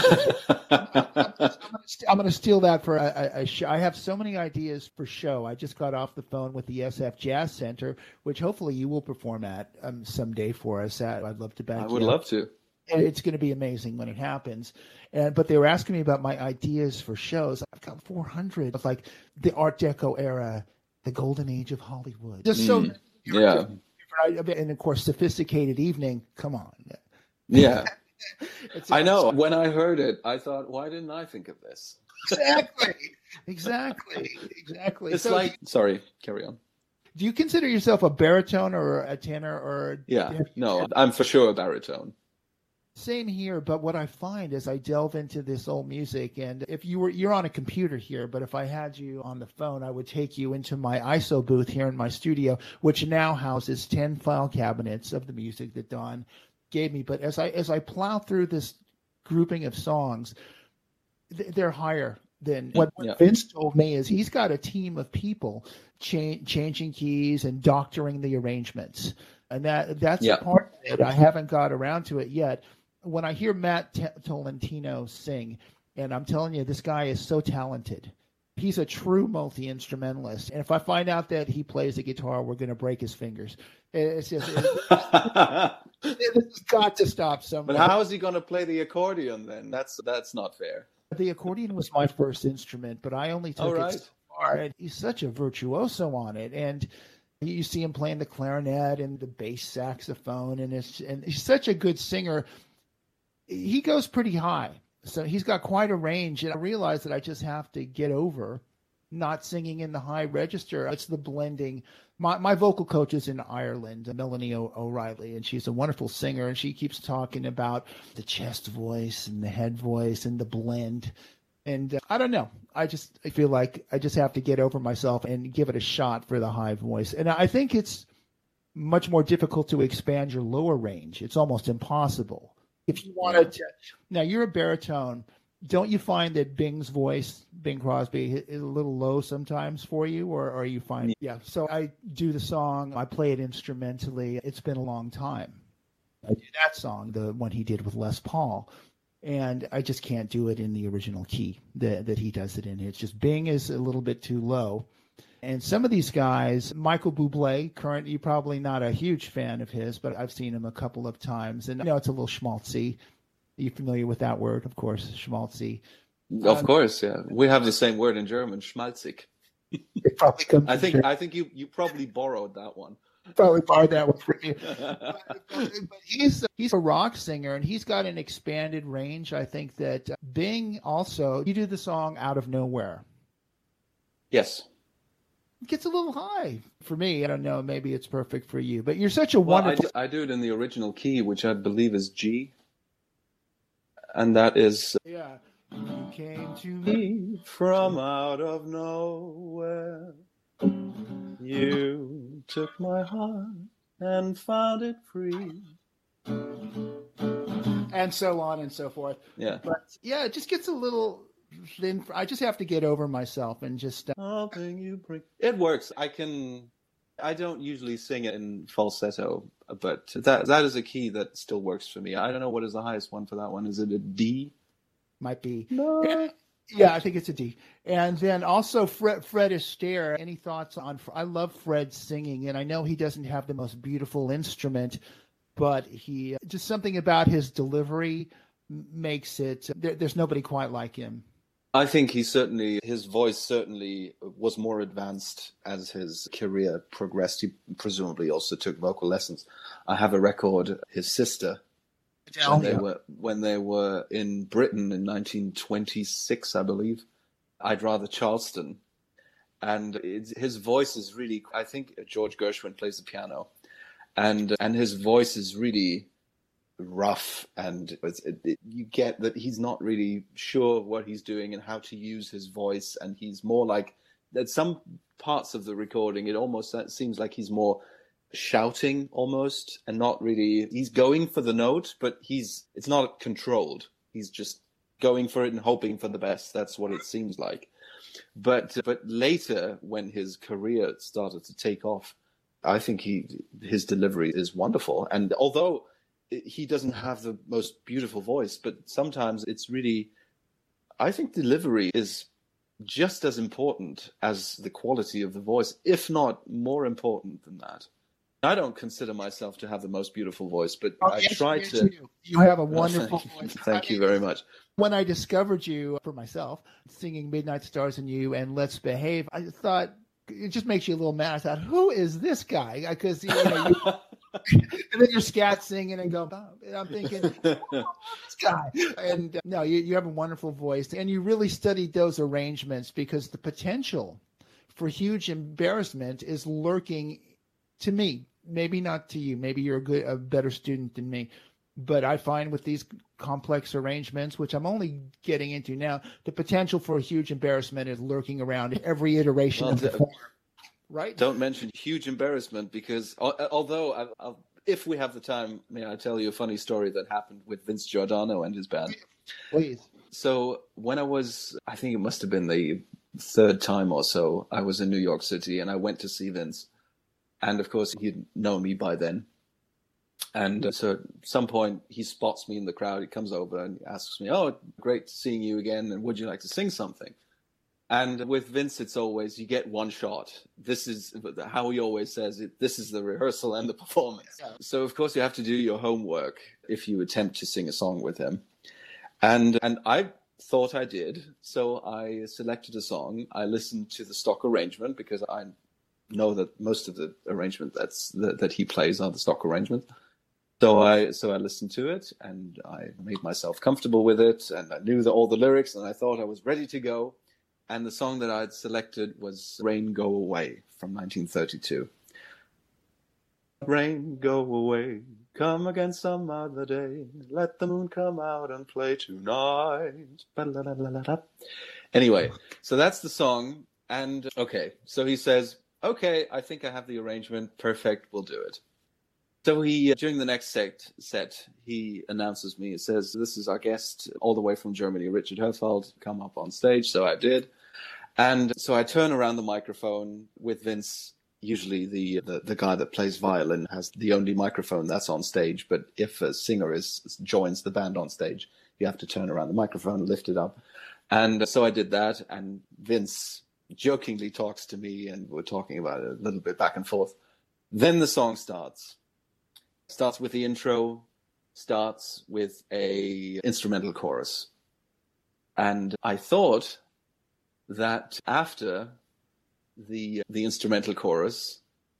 I'm going to steal that for a, a, a show. I have so many ideas for show. I just got off the phone with the S F Jazz Center, which hopefully you will perform at um, someday for us. At, I'd love to back I you would up. love to. It's going to be amazing when it happens. And but they were asking me about my ideas for shows. I've got four hundred of like the Art Deco era, the golden age of Hollywood. Just so Mm, yeah. and of course, Sophisticated Evening. Come on. Yeah. It's I know. When I heard it, I thought, why didn't I think of this? Exactly. Exactly. Exactly. It's So like, sorry, carry on. do you consider yourself a baritone or a tenor or Yeah, no, I'm for sure a baritone. Same here, but what I find is I delve into this old music, and if you were you're on a computer here, but if I had you on the phone, I would take you into my I S O booth here in my studio, which now houses ten file cabinets of the music that Don gave me. But as I as I plow through this grouping of songs, th- they're higher than what, what Yeah. Vince told me. Is he's got a team of people cha- changing keys and doctoring the arrangements, and that that's Yeah. the part of it. I haven't got around to it yet. When I hear Matt T- Tolentino sing, and I'm telling you, this guy is so talented. He's a true multi-instrumentalist. And if I find out that he plays the guitar, we're going to break his fingers. It's just, it, this has got to stop somewhere. But how is he going to play the accordion then? That's that's not fair. The accordion was my first instrument, but I only took Oh, it right. so far. And he's such a virtuoso on it. And you see him playing the clarinet and the bass saxophone, and it's and he's such a good singer. He goes pretty high, so he's got quite a range. And I realize that I just have to get over not singing in the high register. It's the blending. My my vocal coach is in Ireland, Melanie o- O'Reilly, and she's a wonderful singer. And she keeps talking about the chest voice and the head voice and the blend. And uh, I don't know. I just I feel like I just have to get over myself and give it a shot for the high voice. And I think it's much more difficult to expand your lower range. It's almost impossible. If you wanted to, now you're a baritone. Don't you find that Bing's voice, Bing Crosby, is a little low sometimes for you, or, or are you fine? Yeah. So I do the song. I play it instrumentally. It's been a long time. I do that song, the one he did with Les Paul, and I just can't do it in the original key that that he does it in. It's just Bing is a little bit too low. And some of these guys, Michael Bublé, current, you're probably not a huge fan of his, but I've seen him a couple of times. And I know it's a little schmaltzy. Are you familiar with that word? Of course, schmaltzy. Of Um, course, yeah. We have the same word in German, schmalzig. It probably comes I from think Germany. I think you, you probably borrowed that one. Probably borrowed that one from you. But, but he's he's a rock singer, and he's got an expanded range. I think that uh, Bing also, you do the song Out of Nowhere. Yes. It gets a little high for me. I don't know. Maybe it's perfect for you. But you're such a Well, I wonderful. do, I do it in the original key, which I believe is G. And that is Yeah. You came to me. from out of nowhere. You took my heart and found it free. And so on and so forth. Yeah. But yeah, it just gets a little thin. I just have to get over myself and just. Uh, Something you bring. It works. I can. I don't usually sing it in falsetto, but that that is a key that still works for me. I don't know what is the highest one for that one. Is it a D? might be. No. Yeah, I think it's a D. And then also Fred, Fred Astaire. Any thoughts on? I love Fred singing, and I know he doesn't have the most beautiful instrument, but he just something about his delivery makes it. There, there's nobody quite like him. I think he certainly, his voice certainly was more advanced as his career progressed. He presumably also took vocal lessons. I have a record, his sister, when they were when they were in Britain in nineteen twenty-six, I believe. I'd Rather Charleston. And it's, his voice is really, I think George Gershwin plays the piano. And and his voice is really, rough, and it's, it, it, you get that he's not really sure what he's doing and how to use his voice, and he's more like, at some parts of the recording, it almost seems like he's more shouting almost, and not really, he's going for the note, but he's it's not controlled. He's just going for it and hoping for the best. That's what it seems like. But but later, when his career started to take off, I think he his delivery is wonderful. And although he doesn't have the most beautiful voice, but sometimes it's really, I think delivery is just as important as the quality of the voice, if not more important than that. I don't consider myself to have the most beautiful voice, but oh, I yes, try yes, to. You. you have a wonderful oh, voice. Thank I you mean, very much. When I discovered you for myself, singing Midnight Stars and You and Let's Behave, I thought, it just makes you a little mad. I thought, who is this guy? Because, you know, you, and then you're scat singing and go, oh, and I'm thinking, oh, this guy. And uh, no, you, you have a wonderful voice, and you really studied those arrangements, because the potential for huge embarrassment is lurking, to me. Maybe not to you. Maybe you're a good, a better student than me. But I find with these complex arrangements, which I'm only getting into now, the potential for a huge embarrassment is lurking around every iteration well, of the form. Right? Don't mention huge embarrassment, because although I, I'll, if we have the time, may I tell you a funny story that happened with Vince Giordano and his band? Please. So when I was, I think it must have been the third time or so, I was in New York City and I went to see Vince. And of course, he'd known me by then. And uh, so at some point, he spots me in the crowd. He comes over and asks me, oh, great seeing you again. And would you like to sing something? And with Vince, it's always, you get one shot. This is how he always says it. This is the rehearsal and the performance. Yeah. So, of course, you have to do your homework if you attempt to sing a song with him. And and I thought I did. So I selected a song. I listened to the stock arrangement, because I know that most of the arrangement that's that, that he plays are the stock arrangement. So I so I listened to it, and I made myself comfortable with it, and I knew the, all the lyrics, and I thought I was ready to go. And the song that I'd selected was Rain Go Away from nineteen thirty-two. Rain go away, come again some other day, let the moon come out and play tonight. Anyway, so that's the song. And okay, so he says, okay, I think I have the arrangement. Perfect, we'll do it. So he, during the next set, set, he announces me. It says, this is our guest all the way from Germany, Richard Hörfeld, come up on stage. So I did. And so I turn around the microphone with Vince. Usually the, the, the guy that plays violin has the only microphone that's on stage. But if a singer is joins the band on stage, you have to turn around the microphone and lift it up. And so I did that. And Vince jokingly talks to me, and we're talking about it a little bit back and forth. Then the song starts. Starts with the intro, starts with a instrumental chorus. And I thought that after the the instrumental chorus,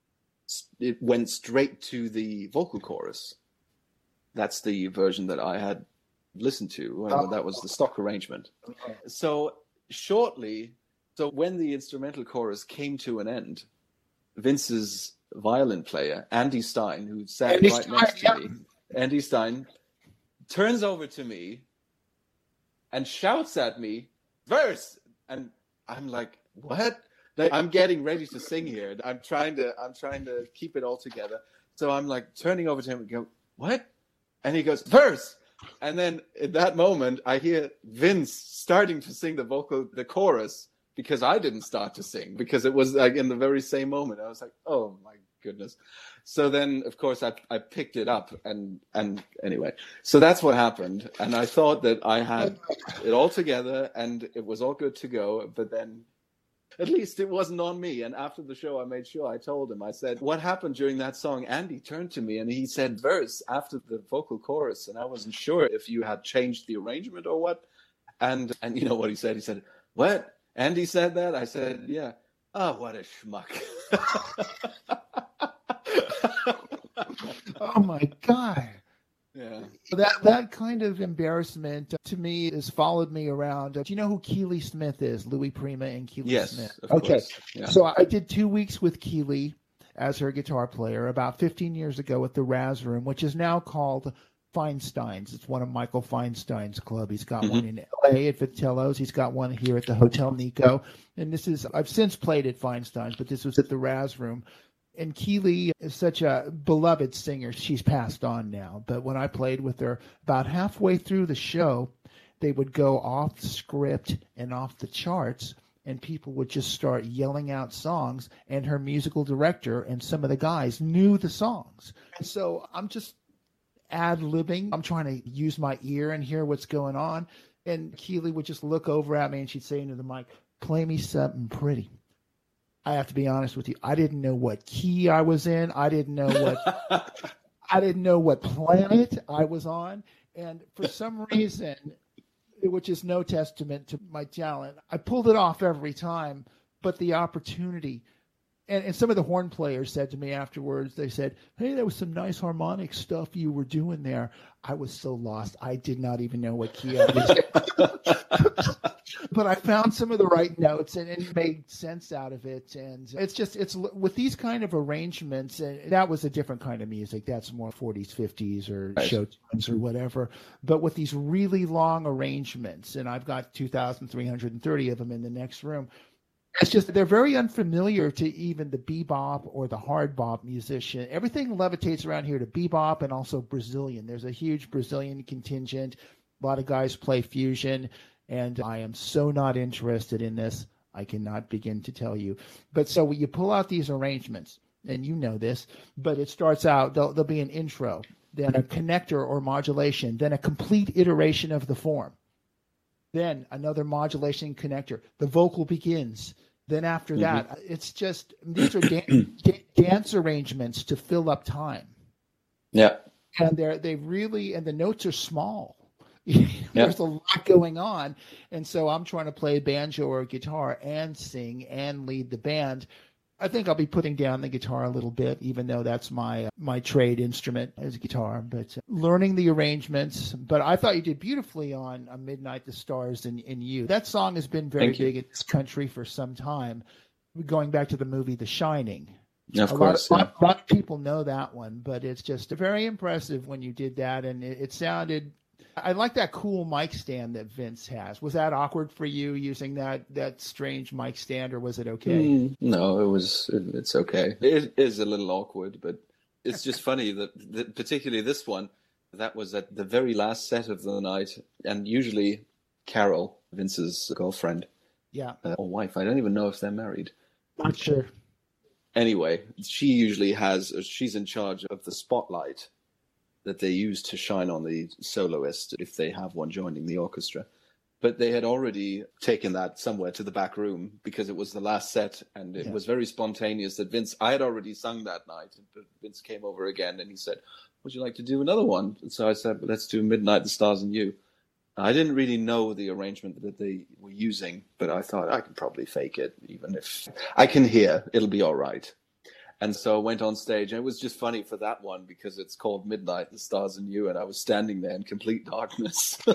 it went straight to the vocal chorus. That's the version that I had listened to. Oh. That was the stock arrangement. Okay. So shortly, so when the instrumental chorus came to an end, Vince's violin player, Andy Stein, who sat Andy right Stein, next to yeah. me, Andy Stein, turns over to me and shouts at me, verse! And I'm like, what? Like, I'm getting ready to sing here. I'm trying to I'm trying to keep it all together. So I'm like turning over to him and go, what? And he goes, verse! And then in that moment, I hear Vince starting to sing the vocal, the chorus, because I didn't start to sing, because it was like in the very same moment. I was like, oh my goodness. So then, of course, I I picked it up, and and anyway, so that's what happened. And I thought that I had it all together and it was all good to go. But then at least it wasn't on me. And after the show, I made sure I told him, I said, what happened during that song? Andy turned to me and he said verse after the vocal chorus. And I wasn't sure if you had changed the arrangement or what. And and you know what he said? He said, what? Andy said that? I said, yeah. Oh, what a schmuck. Oh, my God. Yeah. That that kind of embarrassment, uh, to me, has followed me around. Uh, do you know who Keely Smith is? Louis Prima and Keely yes, Smith. Of okay. Course. Yeah. So I did two weeks with Keely as her guitar player about fifteen years ago at the Raz Room, which is now called Feinstein's. It's one of Michael Feinstein's club. He's got Mm-hmm. one in L A at Vitello's. He's got one here at the Hotel Nico. And this is, I've since played at Feinstein's, but this was at the Raz Room. And Keely is such a beloved singer. She's passed on now. But when I played with her, about halfway through the show, they would go off the script and off the charts, and people would just start yelling out songs, and her musical director and some of the guys knew the songs. And so I'm just ad-libbing. I'm trying to use my ear and hear what's going on. And Keely would just look over at me and she'd say into the mic, "Play me something pretty." I have to be honest with you. I didn't know what key I was in. I didn't know what I didn't know what planet I was on. And for some reason, which is no testament to my talent, I pulled it off every time. But the opportunity, and, and some of the horn players said to me afterwards, they said, "Hey, there was some nice harmonic stuff you were doing there." I was so lost. I did not even know what key I was. But I found some of the right notes, and it made sense out of it. And it's just, it's with these kind of arrangements, and that was a different kind of music. That's more forties, fifties, or right. show tunes or whatever. But with these really long arrangements, and I've got two thousand three hundred thirty of them in the next room, it's just, they're very unfamiliar to even the bebop or the hard bop musician. Everything levitates around here to bebop and also Brazilian. There's a huge Brazilian contingent. A lot of guys play fusion. And I am so not interested in this. I cannot begin to tell you. But so you pull out these arrangements, and you know this, but it starts out, there'll, there'll be an intro, then a connector or modulation, then a complete iteration of the form, then another modulation connector. The vocal begins. Then after mm-hmm. that, it's just, these are dan- da- dance arrangements to fill up time. Yeah. And they're, they really, and the notes are small. There's a lot going on, and so I'm trying to play banjo or guitar and sing and lead the band. I think I'll be putting down the guitar a little bit, even though that's my my trade instrument as guitar. But uh, learning the arrangements. But I thought you did beautifully on uh, "Midnight, the Stars and, and You." That song has been very Thank big you. in this country for some time. Going back to the movie The Shining. Of a course, lot of, yeah. a lot of people know that one, but it's just very impressive when you did that, and it, it sounded. I like that cool mic stand that Vince has. Was that awkward for you using that that strange mic stand, or was it okay? Mm, no, it was. It, it's okay. It is a little awkward, but it's just funny that, that particularly this one, that was at the very last set of the night, and usually Carol, Vince's girlfriend, yeah, uh, or wife. I don't even know if they're married. Not sure. Anyway, she usually has. She's in charge of the spotlight that they use to shine on the soloist if they have one joining the orchestra. But they had already taken that somewhere to the back room because it was the last set, and it yeah. was very spontaneous that Vince, I had already sung that night, but Vince came over again and he said, "Would you like to do another one?" And so I said, well, "Let's do Midnight, the Stars and You." I didn't really know the arrangement that they were using, but I thought I can probably fake it, even if I can hear, it'll be all right. And so I went on stage, and it was just funny for that one because it's called Midnight, the Stars and You, and I was standing there in complete darkness. yeah.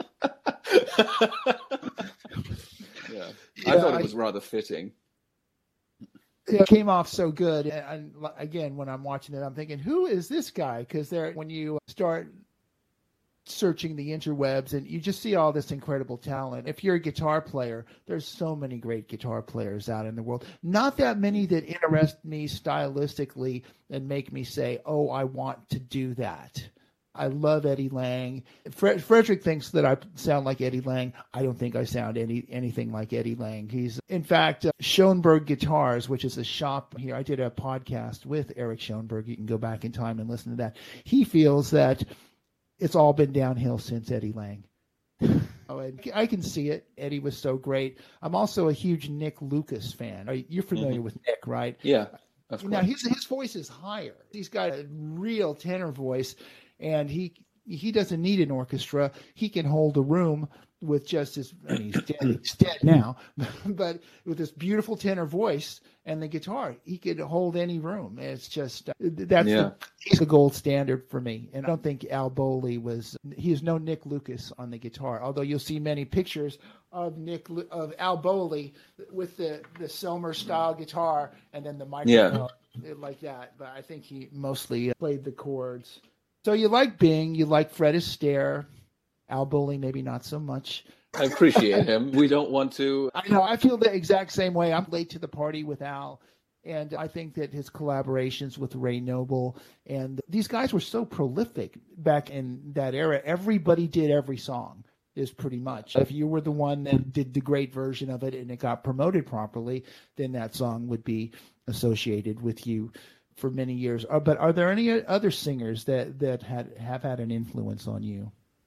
yeah, I thought it was I, rather fitting. It came off so good, and, and again, when I'm watching it, I'm thinking, who is this guy? Because there, when you start searching the interwebs and you just see all this incredible talent. If you're a guitar player, there's so many great guitar players out in the world. Not that many that interest me stylistically and make me say, oh, I want to do that. I love Eddie Lang. Fre- Frederick thinks that I sound like Eddie Lang. I don't think I sound any anything like Eddie Lang. He's, in fact, uh, Schoenberg Guitars, which is a shop here. I did a podcast with Eric Schoenberg. You can go back in time and listen to that. He feels that it's all been downhill since Eddie Lang. Oh, and I can see it. Eddie was so great. I'm also a huge Nick Lucas fan. You're familiar mm-hmm. with Nick, right? Yeah. Now, his, his voice is higher. He's got a real tenor voice, and he he doesn't need an orchestra. He can hold a room with just his, I mean, he's dead, he's dead now, but with this beautiful tenor voice and the guitar, he could hold any room. It's just, that's yeah. the, he's the gold standard for me. And I don't think Al Bowley was, he is no Nick Lucas on the guitar, although you'll see many pictures of Nick, of Al Bowley with the, the Selmer style guitar and then the microphone yeah. like that. But I think he mostly played the chords. So you like Bing, you like Fred Astaire, Al Bowling, maybe not so much. I appreciate him. We don't want to. I know. I feel the exact same way. I'm late to the party with Al. And I think that his collaborations with Ray Noble, and these guys were so prolific back in that era. Everybody did every song, is pretty much. If you were the one that did the great version of it and it got promoted properly, then that song would be associated with you for many years. Uh, but are there any other singers that, that had have had an influence on you?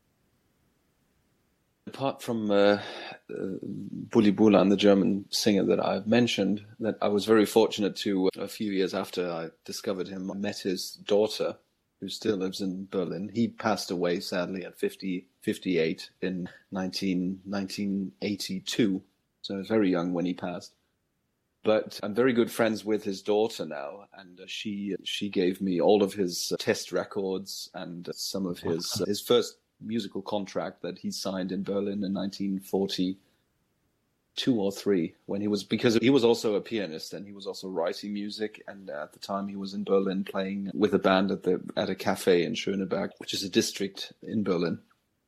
Apart from uh, uh, Bully Bulan, the German singer that I've mentioned, that I was very fortunate to, uh, a few years after I discovered him, I met his daughter, who still lives in Berlin. He passed away, sadly, at fifty, fifty-eight in nineteen eighty-two. So I was very young when he passed. But I'm very good friends with his daughter now, and she she gave me all of his test records and some of his his first musical contract that he signed in Berlin in nineteen forty-two or three, when he was, because he was also a pianist and he was also writing music, and at the time he was in Berlin playing with a band at the at a cafe in Schöneberg, which is a district in Berlin,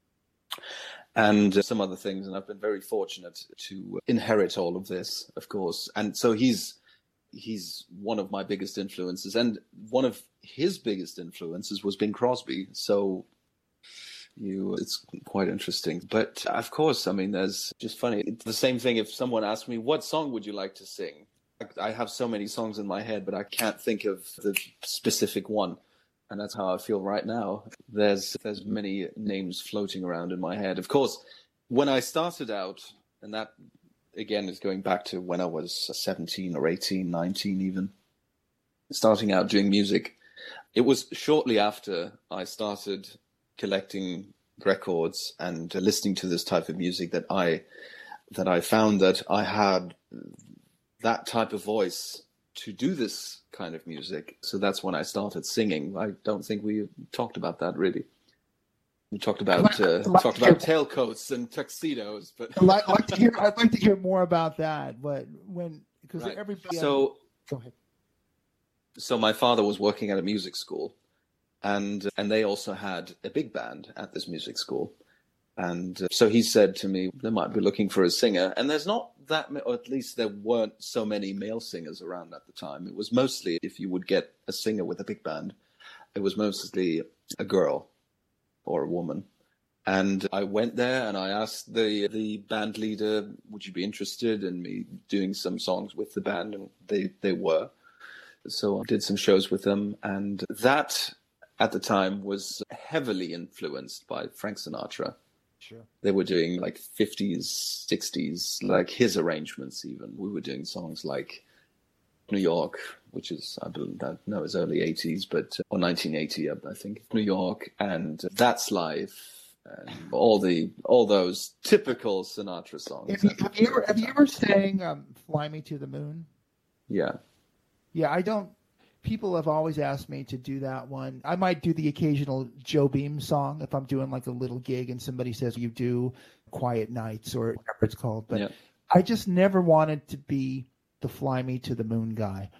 and some other things. And I've been very fortunate to inherit all of this, of course. And so he's he's one of my biggest influences, and one of his biggest influences was Bing Crosby. So You, it's quite interesting. But of course, I mean, there's just funny. It's the same thing if someone asked me, what song would you like to sing? I have so many songs in my head, but I can't think of the specific one. And that's how I feel right now. There's there's many names floating around in my head. Of course, when I started out, and that, again, is going back to when I was seventeen or eighteen, nineteen even, starting out doing music, it was shortly after I started collecting records and listening to this type of music that I that I found that I had that type of voice to do this kind of music. So that's when I started singing. I don't think we talked about that really. We talked about uh, like talked about tailcoats and tuxedos, but I'd like, like to hear. I'd like to hear more about that. But when because right. everybody. So go ahead. So my father was working at a music school. And and they also had a big band at this music school. And uh, so he said to me, they might be looking for a singer. And there's not that, or at least there weren't so many male singers around at the time. It was mostly, if you would get a singer with a big band, it was mostly a girl or a woman. And I went there and I asked the, the band leader, would you be interested in me doing some songs with the band? And they, they were. So I did some shows with them. And that, at the time, was heavily influenced by Frank Sinatra. Sure. They were doing like fifties, sixties, like his arrangements even. We were doing songs like New York, which is, I believe, that, no, it's early eighties, but, or nineteen eighty, I think. New York, and That's Life, and all the, all those typical Sinatra songs. Have you, have you ever, have you ever sang um, Fly Me to the Moon? Yeah. Yeah, I don't. People have always asked me to do that one. I might do the occasional Joe Beam song if I'm doing like a little gig and somebody says you do Quiet Nights or whatever it's called. But yeah. I just never wanted to be the Fly Me to the Moon guy.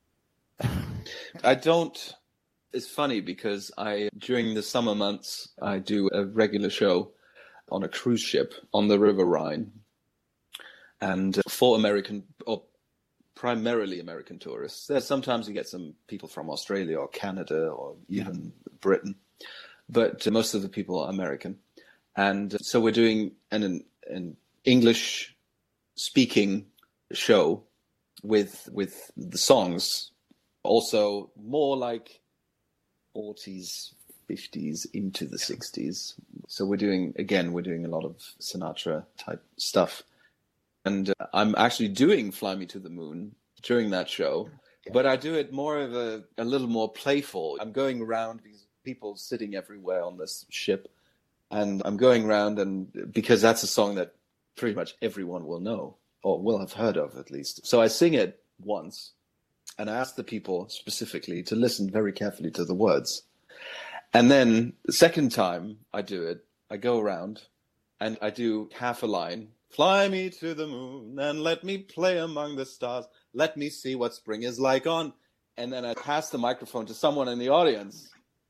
I don't. It's funny because I, during the summer months, I do a regular show on a cruise ship on the River Rhine. And for American, or primarily American tourists. There's sometimes you get some people from Australia or Canada or even yeah. Britain, but most of the people are American. And so we're doing an, an English speaking show with with the songs, also more like forties, fifties into the sixties. So we're doing, again, we're doing a lot of Sinatra type stuff. And uh, I'm actually doing Fly Me to the Moon during that show, yeah. but I do it more of a, a little more playful. I'm going around, these people sitting everywhere on this ship, and I'm going around, and because that's a song that pretty much everyone will know, or will have heard of at least. So I sing it once, and I ask the people specifically to listen very carefully to the words. And then the second time I do it, I go around, and I do half a line. Fly me to the moon and let me play among the stars. Let me see what spring is like on. And then I pass the microphone to someone in the audience.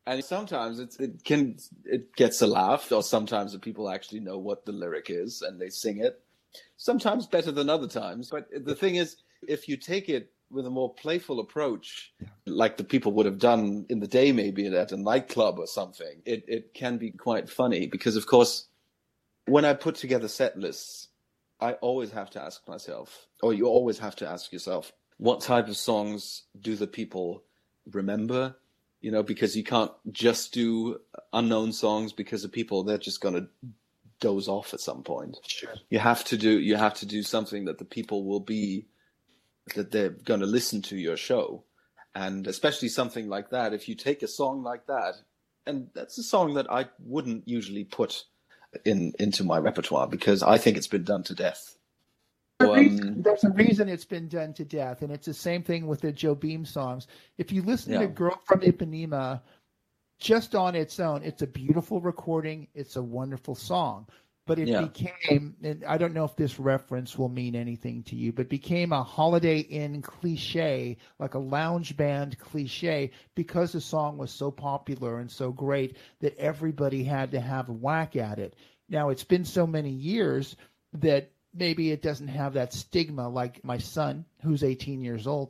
And sometimes it's, it can it gets a laugh, or sometimes the people actually know what the lyric is and they sing it. Sometimes better than other times. But the thing is, if you take it with a more playful approach, like the people would have done in the day, maybe at a nightclub or something, it, it can be quite funny. Because, of course, when I put together set lists, I always have to ask myself, or you always have to ask yourself, what type of songs do the people remember? You know, because you can't just do unknown songs, because the people, they're just going to doze off at some point. Sure. You have to do, you have to do something that the people will be, that they're going to listen to your show. And especially something like that, if you take a song like that, and that's a song that I wouldn't usually put in into my repertoire, because I think it's been done to death. So, um, there's a reason it's been done to death, and it's the same thing with the Joe Beam songs. If you listen yeah. to Girl from Ipanema, just on its own, it's a beautiful recording. It's a wonderful song. But it yeah. became, and I don't know if this reference will mean anything to you, but became a Holiday Inn cliche, like a lounge band cliche, because the song was so popular and so great that everybody had to have a whack at it. Now, it's been so many years that maybe it doesn't have that stigma like my son, who's eighteen years old.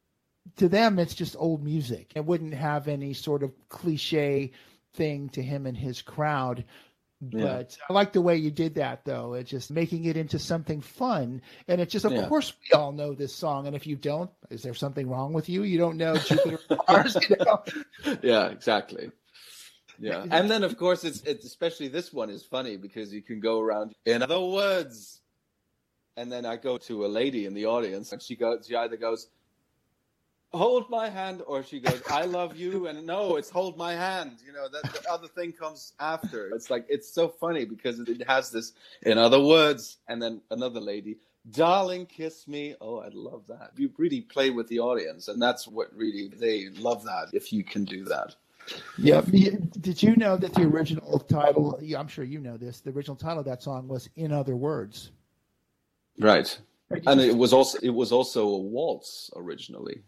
To them, it's just old music. It wouldn't have any sort of cliche thing to him and his crowd. But yeah. I like the way you did that, though. It's just making it into something fun. And it's just, of yeah. course, we all know this song. And if you don't, is there something wrong with you? You don't know Jupiter Mars, you know? Yeah, exactly. Yeah. And then, of course, it's, it's especially this one is funny because you can go around, in other words. And then I go to a lady in the audience and she goes, she either goes, hold my hand, or she goes, I love you. And no, it's hold my hand. You know, that the other thing comes after. It's like, it's so funny because it has this, in other words. And then another lady, darling, kiss me. Oh, I love that. You really play with the audience. And that's what really, they love that if you can do that. Yeah. Did you know that the original title, I'm sure you know this, the original title of that song was In Other Words? Right. And it was also it was also a waltz originally.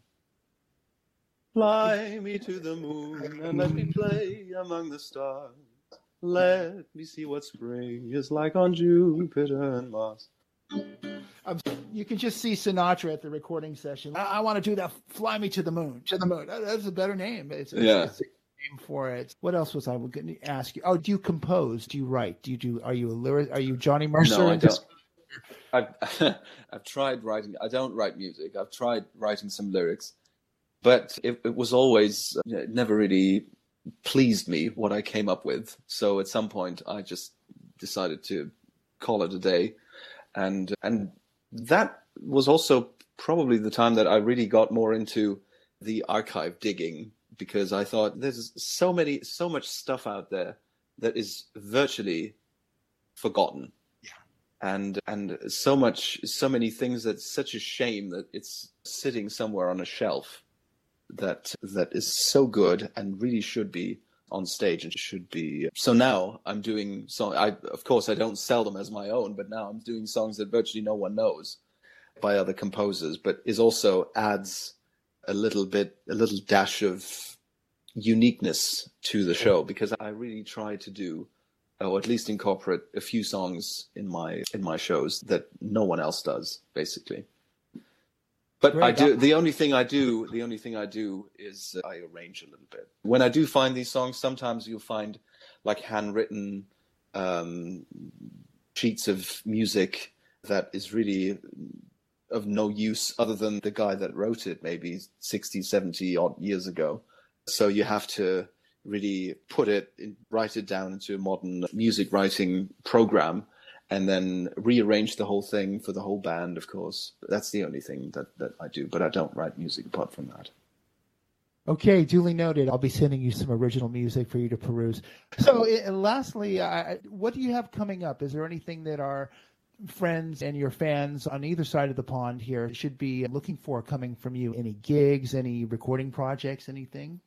Fly me to the moon and let me play among the stars. Let me see what spring is like on Jupiter and Mars. Um, you can just see Sinatra at the recording session. I, I want to do that. Fly me to the moon. To the moon. That, that's a better name. It's, it's, yeah. It's a name for it. What else was I going to ask you? Oh, do you compose? Do you write? Do you do? Are you a lyric? Are you Johnny Mercer? No, I don't. I've, I've tried writing. I don't write music. I've tried writing some lyrics, but it, it was always, it never really pleased me what I came up with. So at some point I just decided to call it a day. And, and that was also probably the time that I really got more into the archive digging, because I thought there's so many, so much stuff out there that is virtually forgotten. And and so much, so many things that's such a shame that it's sitting somewhere on a shelf that that is so good and really should be on stage and should be. So now I'm doing song. I of course I don't sell them as my own, but now I'm doing songs that virtually no one knows by other composers, but is also adds a little bit, a little dash of uniqueness to the show, because I really try to do, or at least incorporate a few songs in my in my shows that no one else does, basically. But Great. I do the only thing I do the only thing I do is uh, I arrange a little bit. When I do find these songs, sometimes you'll find like handwritten um, sheets of music that is really of no use other than the guy that wrote it maybe sixty, seventy odd years ago. So you have to really put it, write it down into a modern music writing program, and then rearrange the whole thing for the whole band, of course. That's the only thing that, that I do, but I don't write music apart from that. Okay, duly noted. I'll be sending you some original music for you to peruse. So uh, lastly, uh, what do you have coming up? Is there anything that our friends and your fans on either side of the pond here should be looking for coming from you? Any gigs, any recording projects, anything?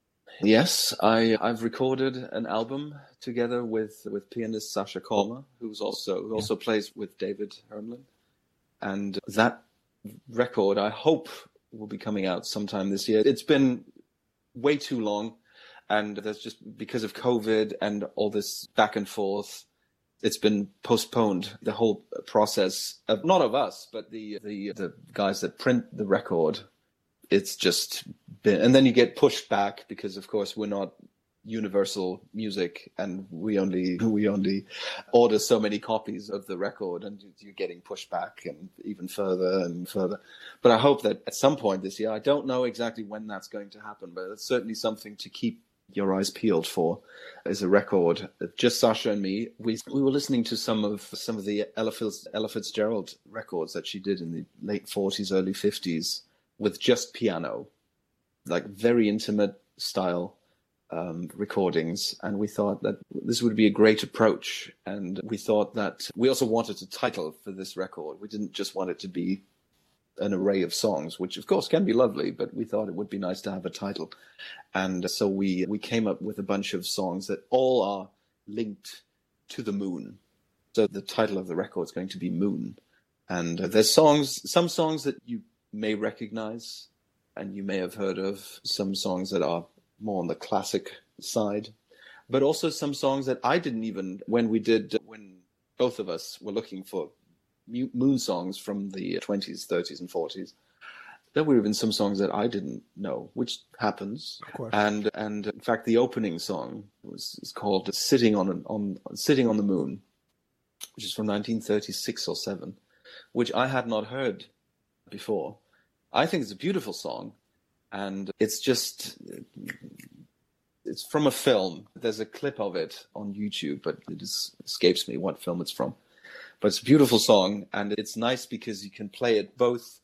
Yes, I, I've recorded an album together with, with pianist Sasha Kolmer, who's also who also yeah. plays with David Hermlin. And that record, I hope, will be coming out sometime this year. It's been way too long, And there's just, because of COVID and all this back and forth, it's been postponed, the whole process of, not of us, but the, the, the guys that print the record. It's just been, and then you get pushed back because, of course, we're not Universal Music, and we only we only order so many copies of the record, and you're getting pushed back and even further and further. But I hope that at some point this year, I don't know exactly when that's going to happen, but it's certainly something to keep your eyes peeled for, is a record. Just Sasha and me, we we were listening to some of some of the Ella, Fitz, Ella Fitzgerald records that she did in the late forties, early fifties, with just piano, like very intimate style. Um, recordings, and we thought that this would be a great approach, and we thought that we also wanted a title for this record. We didn't just want it to be an array of songs, which of course can be lovely, but we thought it would be nice to have a title. And so we we came up with a bunch of songs that all are linked to the moon. So the title of the record is going to be Moon, and uh, there's songs, some songs that you may recognize and you may have heard of, some songs that are more on the classic side, but also some songs that I didn't even, when we did, when both of us were looking for moon songs from the twenties, thirties, and forties, there were even some songs that I didn't know, which happens. Of course. And and in fact, the opening song was is called "Sitting on an, on Sitting on the Moon," which is from nineteen thirty-six or seven, which I had not heard before. I think it's a beautiful song. And it's just, it's from a film. There's a clip of it on YouTube, but it just escapes me what film it's from. But it's a beautiful song, and it's nice because you can play it both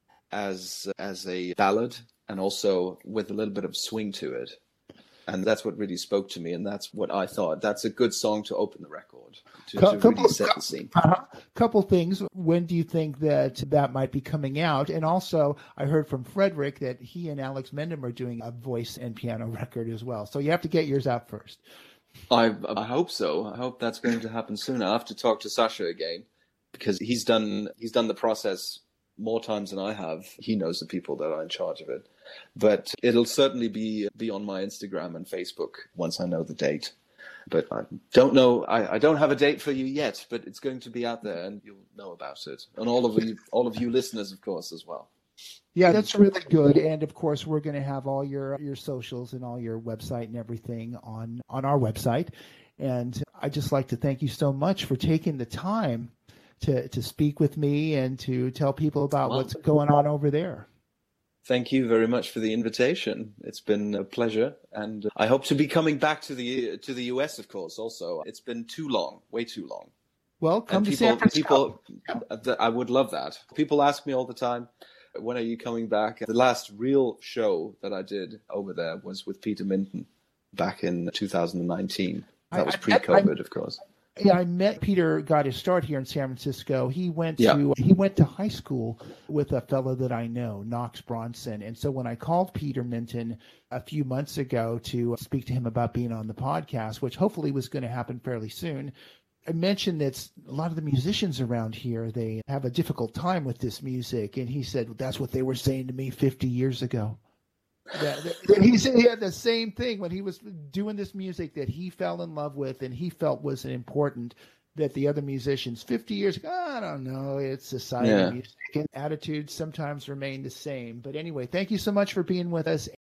as as a ballad and also with a little bit of swing to it. And that's what really spoke to me, and that's what I thought. That's a good song to open the record, to, to couple, really set the scene. Uh-huh. Couple things. When do you think that that might be coming out? And also, I heard from Frederick that he and Alex Mendham are doing a voice and piano record as well. So you have to get yours out first. I, I hope so. I hope that's going to happen soon. I have to talk to Sasha again, because he's done he's done the process more times than I have. He knows the people that are in charge of it. But it'll certainly be be on my Instagram and Facebook once I know the date. But I don't know. I, I don't have a date for you yet, but it's going to be out there, and you'll know about it. And all of you, all of you listeners, of course, as well. Yeah, that's really good. And of course, we're going to have all your your socials and all your website and everything on on our website. And I just like to thank you so much for taking the time to to speak with me and to tell people about Well, what's going on over there. Thank you very much for the invitation. It's been a pleasure, and I hope to be coming back to the to the U S, of course. Also, it's been too long, way too long. Well, come And to people, San Francisco. people, I would love that. People ask me all the time, when are you coming back? The last real show that I did over there was with Peter Minton back in two thousand nineteen. That I- was I- pre-COVID, I- of course. Yeah, I met Peter, got his start here in San Francisco. He went Yeah. to he went to high school with a fellow that I know, Knox Bronson. And so when I called Peter Minton a few months ago to speak to him about being on the podcast, which hopefully was going to happen fairly soon, I mentioned that a lot of the musicians around here, they have a difficult time with this music. And he said, well, that's what they were saying to me fifty years ago. Yeah, he said he had the same thing when he was doing this music that he fell in love with and he felt was important, that the other musicians fifty years ago, I don't know, it's society Yeah. music, and attitudes sometimes remain the same. But anyway, thank you so much for being with us.